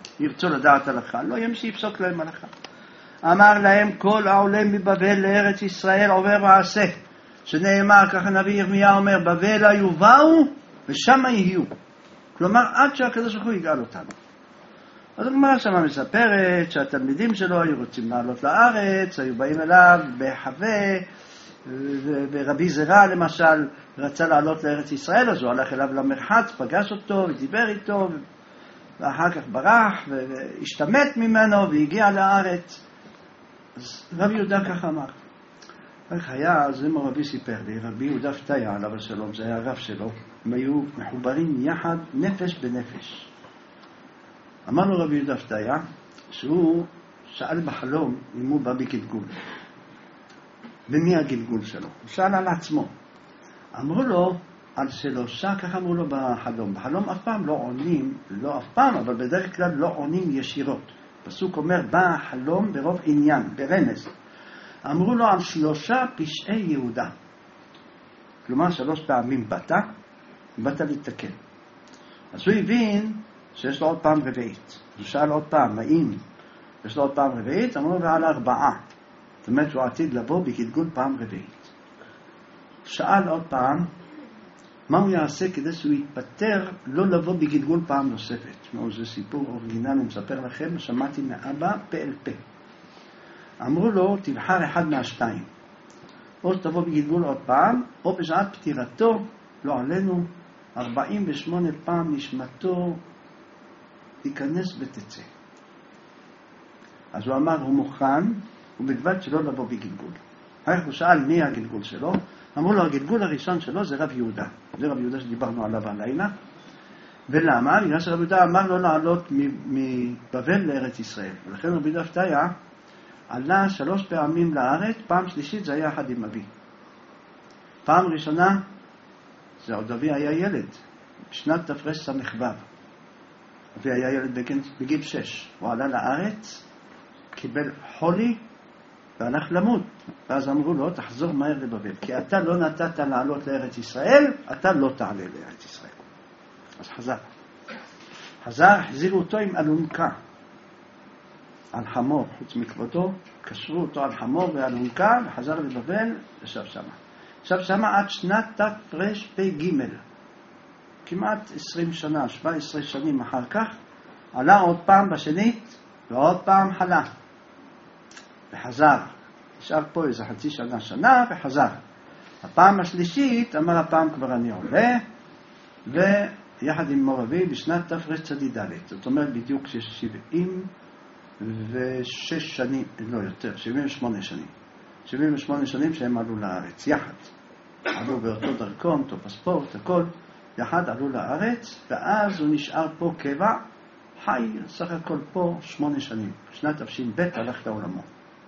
ירצו לדעת הלכה, לא יהיה מי שיפסוק להם הלכה. אמר להם, כל העולה מבבל לארץ ישראל עובר ועשה, שנאמר, ככה נביא ירמיה אומר, בבל היובאו ושם יהיו. כלומר, עד שהקדוש ברוך הוא יגאל אותנו. אז הגמרא שמה מספרת שהתלמידים שלו היו רוצים לעלות לארץ, היו באים אליו בחווה, ורבי זרע למשל רצה לעלות לארץ ישראל, אז הוא הלך אליו למרחץ, פגש אותו ודיבר איתו, ואחר כך ברח והשתמט ממנו והגיע לארץ. אז רבי יהודה ככה אמר. איך היה, זה מה רבי סיפר לי, רבי יהודה פתיה עליו השלום, זה היה הרב שלו, הם היו מחוברים יחד נפש בנפש. אמר לו רבי יהודה פתיה שהוא שאל בחלום אם הוא בא בגלגול. ומי הגלגול שלו? הוא שאל על עצמו. אמרו לו על שלושה, כך אמרו לו בחלום. בחלום אף פעם לא עונים, לא אף פעם, אבל בדרך כלל לא עונים ישירות. פסוק אומר, בא החלום ברוב עניין, ברמז. אמרו לו על שלושה פשעי יהודה. כלומר, שלוש פעמים באת, באת להתקן. אז הוא הבין שיש לו עוד פעם רביעית. הוא שאל עוד פעם, האם יש לו עוד פעם רביעית? אמרו לו על ארבעה. זאת אומרת, הוא עתיד לבוא בגלגול פעם רביעית. שאל עוד פעם, מה הוא יעשה כדי שהוא יתפטר לא לבוא בגלגול פעם נוספת? תשמעו, זה סיפור אורגינל, אני מספר לכם, שמעתי מאבא פה אל פה. אמרו לו, תבחר אחד מהשתיים. או שתבוא בגלגול עוד פעם, או בשעת פטירתו, לא עלינו, ארבעים ושמונה פעם נשמתו ייכנס ותצא. אז הוא אמר, הוא מוכן, ובלבד שלא לבוא בגלגול. אחר הוא שאל מי הגלגול שלו, אמרו לו, הגלגול הראשון שלו זה רב יהודה. זה רב יהודה שדיברנו עליו הלילה. ולמה? בגלל שרב יהודה אמר לו לעלות מבבל לארץ ישראל. ולכן רב יהודה פתיה עלה שלוש פעמים לארץ, פעם שלישית זה היה יחד עם אבי. פעם ראשונה, זה עוד אבי היה ילד, בשנת תפרש סמ"ו. אבי היה ילד בגיל, בגיל שש. הוא עלה לארץ, קיבל חולי, והלך למות. ואז אמרו לו, תחזור מהר לבבל, כי אתה לא נתת לעלות לארץ ישראל, אתה לא תעלה לארץ ישראל. אז חזר. חזר, החזירו אותו עם אלונקה. על חמור, חוץ מכבודו, קשרו אותו על חמור ואלונקה, וחזר לבבל, ושב שמה. ושב שמה עד שנת תרפ"ג. כמעט עשרים שנה, שבע עשרה שנים אחר כך, עלה עוד פעם בשנית, ועוד פעם חלה. וחזר. נשאר פה איזה חצי שנה, שנה, וחזר. הפעם השלישית, אמר הפעם כבר אני עולה, ויחד עם מורבי בשנת תרצ"ד. זאת אומרת בדיוק שבעים ושש שנים, לא יותר, שבעים ושמונה שנים. שבעים ושמונה שנים שהם עלו לארץ, יחד. עלו באותו דרכון, אותו פספורט, הכל. יחד עלו לארץ, ואז הוא נשאר פה קבע, חי, סך הכל פה שמונה שנים. שנת תש"ב הלך לעולמו.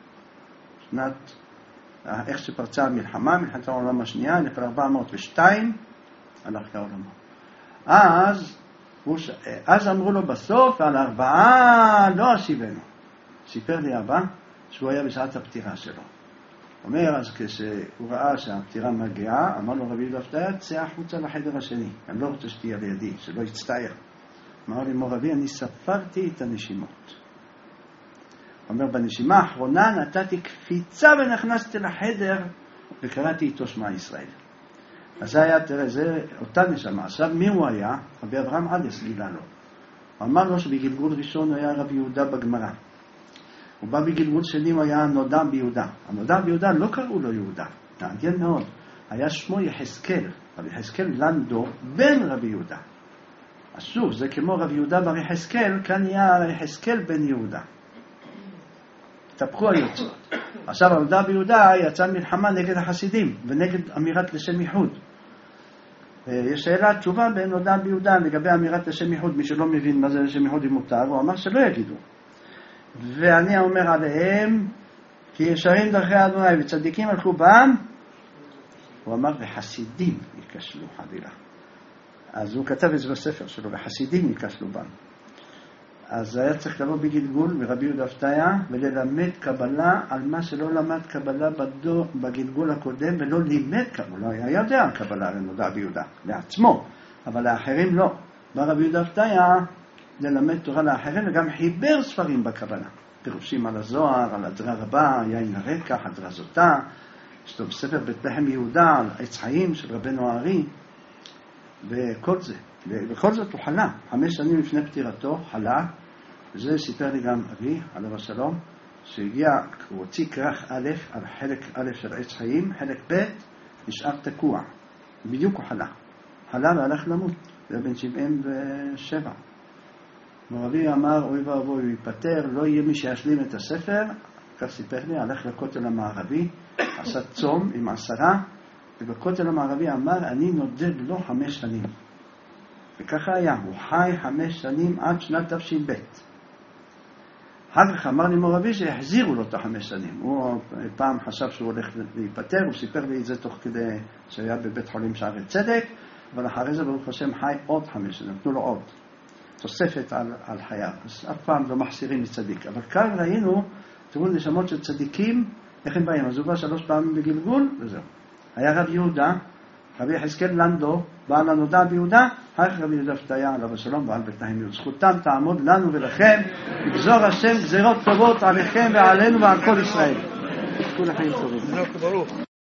שנת, איך שפרצה המלחמה, מלחמת העולם השנייה, אלף ארבע מאות ושתיים, הלך לעולמו. אז, ש... אז אמרו לו בסוף, על ארבעה לא אשיבנו. סיפר לי אבא, שהוא היה בשעת הפטירה שלו. אומר, אז כשהוא ראה שהפטירה מגיעה, אמר לו רבי יהודה פתיה, צא החוצה לחדר השני. אני לא רוצה שתהיה לידי, שלא יצטער. אמר לי, מורבי, אני ספרתי את הנשימות. אומר, בנשימה האחרונה נתתי קפיצה ונכנסתי לחדר וקראתי איתו שמע ישראל. אז זה היה, תראה, זה אותה נשמה. עכשיו, מי הוא היה? רבי אברהם עדס גילה לו. הוא אמר לו שבגלגול ראשון הוא היה רבי יהודה בגמרא. הוא בא בגלגול שני, הוא היה נודע ביהודה. הנודע ביהודה לא קראו לו יהודה. מעניין מאוד. היה שמו יחזקאל. רבי יחזקאל לנדו בן רבי יהודה. אז שוב, זה כמו רבי יהודה בר יחזקאל, כאן היה יחזקאל בן יהודה. התהפכו היוצרות. עכשיו, הנודע ביהודה יצא מלחמה נגד החסידים ונגד אמירת לשם ייחוד. יש שאלה תשובה בין נודע ביהודה לגבי אמירת לשם ייחוד. מי שלא מבין מה זה לשם ייחוד אם מותר, הוא אמר שלא יגידו. ואני אומר עליהם, כי ישרים דרכי אדוני וצדיקים הלכו בם, הוא אמר, וחסידים יקשלו חבילה. אז הוא כתב את זה בספר שלו, וחסידים יקשלו בם. אז היה צריך לבוא בגלגול מרבי יהודה פתיה, וללמד קבלה על מה שלא למד קבלה בדור, בגלגול הקודם, ולא לימד קבלה, לא היה יודע קבלה לנודע ביהודה, לעצמו, אבל לאחרים לא. בא רבי יהודה פתיה, ללמד תורה לאחרים, וגם חיבר ספרים בקבלה. פירושים על הזוהר, על הדרה רבה, יין הרקע, הדרזותה, יש לו בספר בית לחם יהודה, על עץ חיים של רבנו הארי, וכל זה. ובכל זאת הוא חלה, חמש שנים לפני פטירתו, חלה, וזה סיפר לי גם אבי, עליו השלום, שהגיע, הוא הוציא כרך א' על חלק א' של עץ חיים, חלק ב' נשאר תקוע. בדיוק הוא חלה. חלה והלך למות, זה בן שבעים ושבע. מורבי אמר, אוי ואבוי, הוא ייפטר, לא יהיה מי שישלים את הספר, כך סיפר לי, הלך לכותל המערבי, עשה צום עם עשרה, ובכותל המערבי אמר, אני נודד לו חמש שנים. וככה היה, הוא חי חמש שנים עד שנת תש"ב. אחר כך אמר לי מורבי שהחזירו לו את החמש שנים. הוא פעם חשב שהוא הולך להיפטר, הוא סיפר לי את זה תוך כדי שהיה בבית חולים שערי צדק, אבל אחרי זה ברוך השם חי עוד חמש שנים, נתנו לו עוד. תוספת על, על חייו. אז אף פעם לא מחסירים מצדיק. אבל כאן ראינו, תראו נשמות של צדיקים, איך הם באים? אז הוא בא שלוש פעמים בגלגול, וזהו. היה רב יהודה, רבי יחזקאל לנדו, בעל הנודע ביהודה, אחר רבי יהודה פתיה עליו השלום ועל בית לחם. זכותם תעמוד לנו ולכם, יגזור השם גזירות טובות עליכם ועלינו ועל כל ישראל. כל החיים טובים.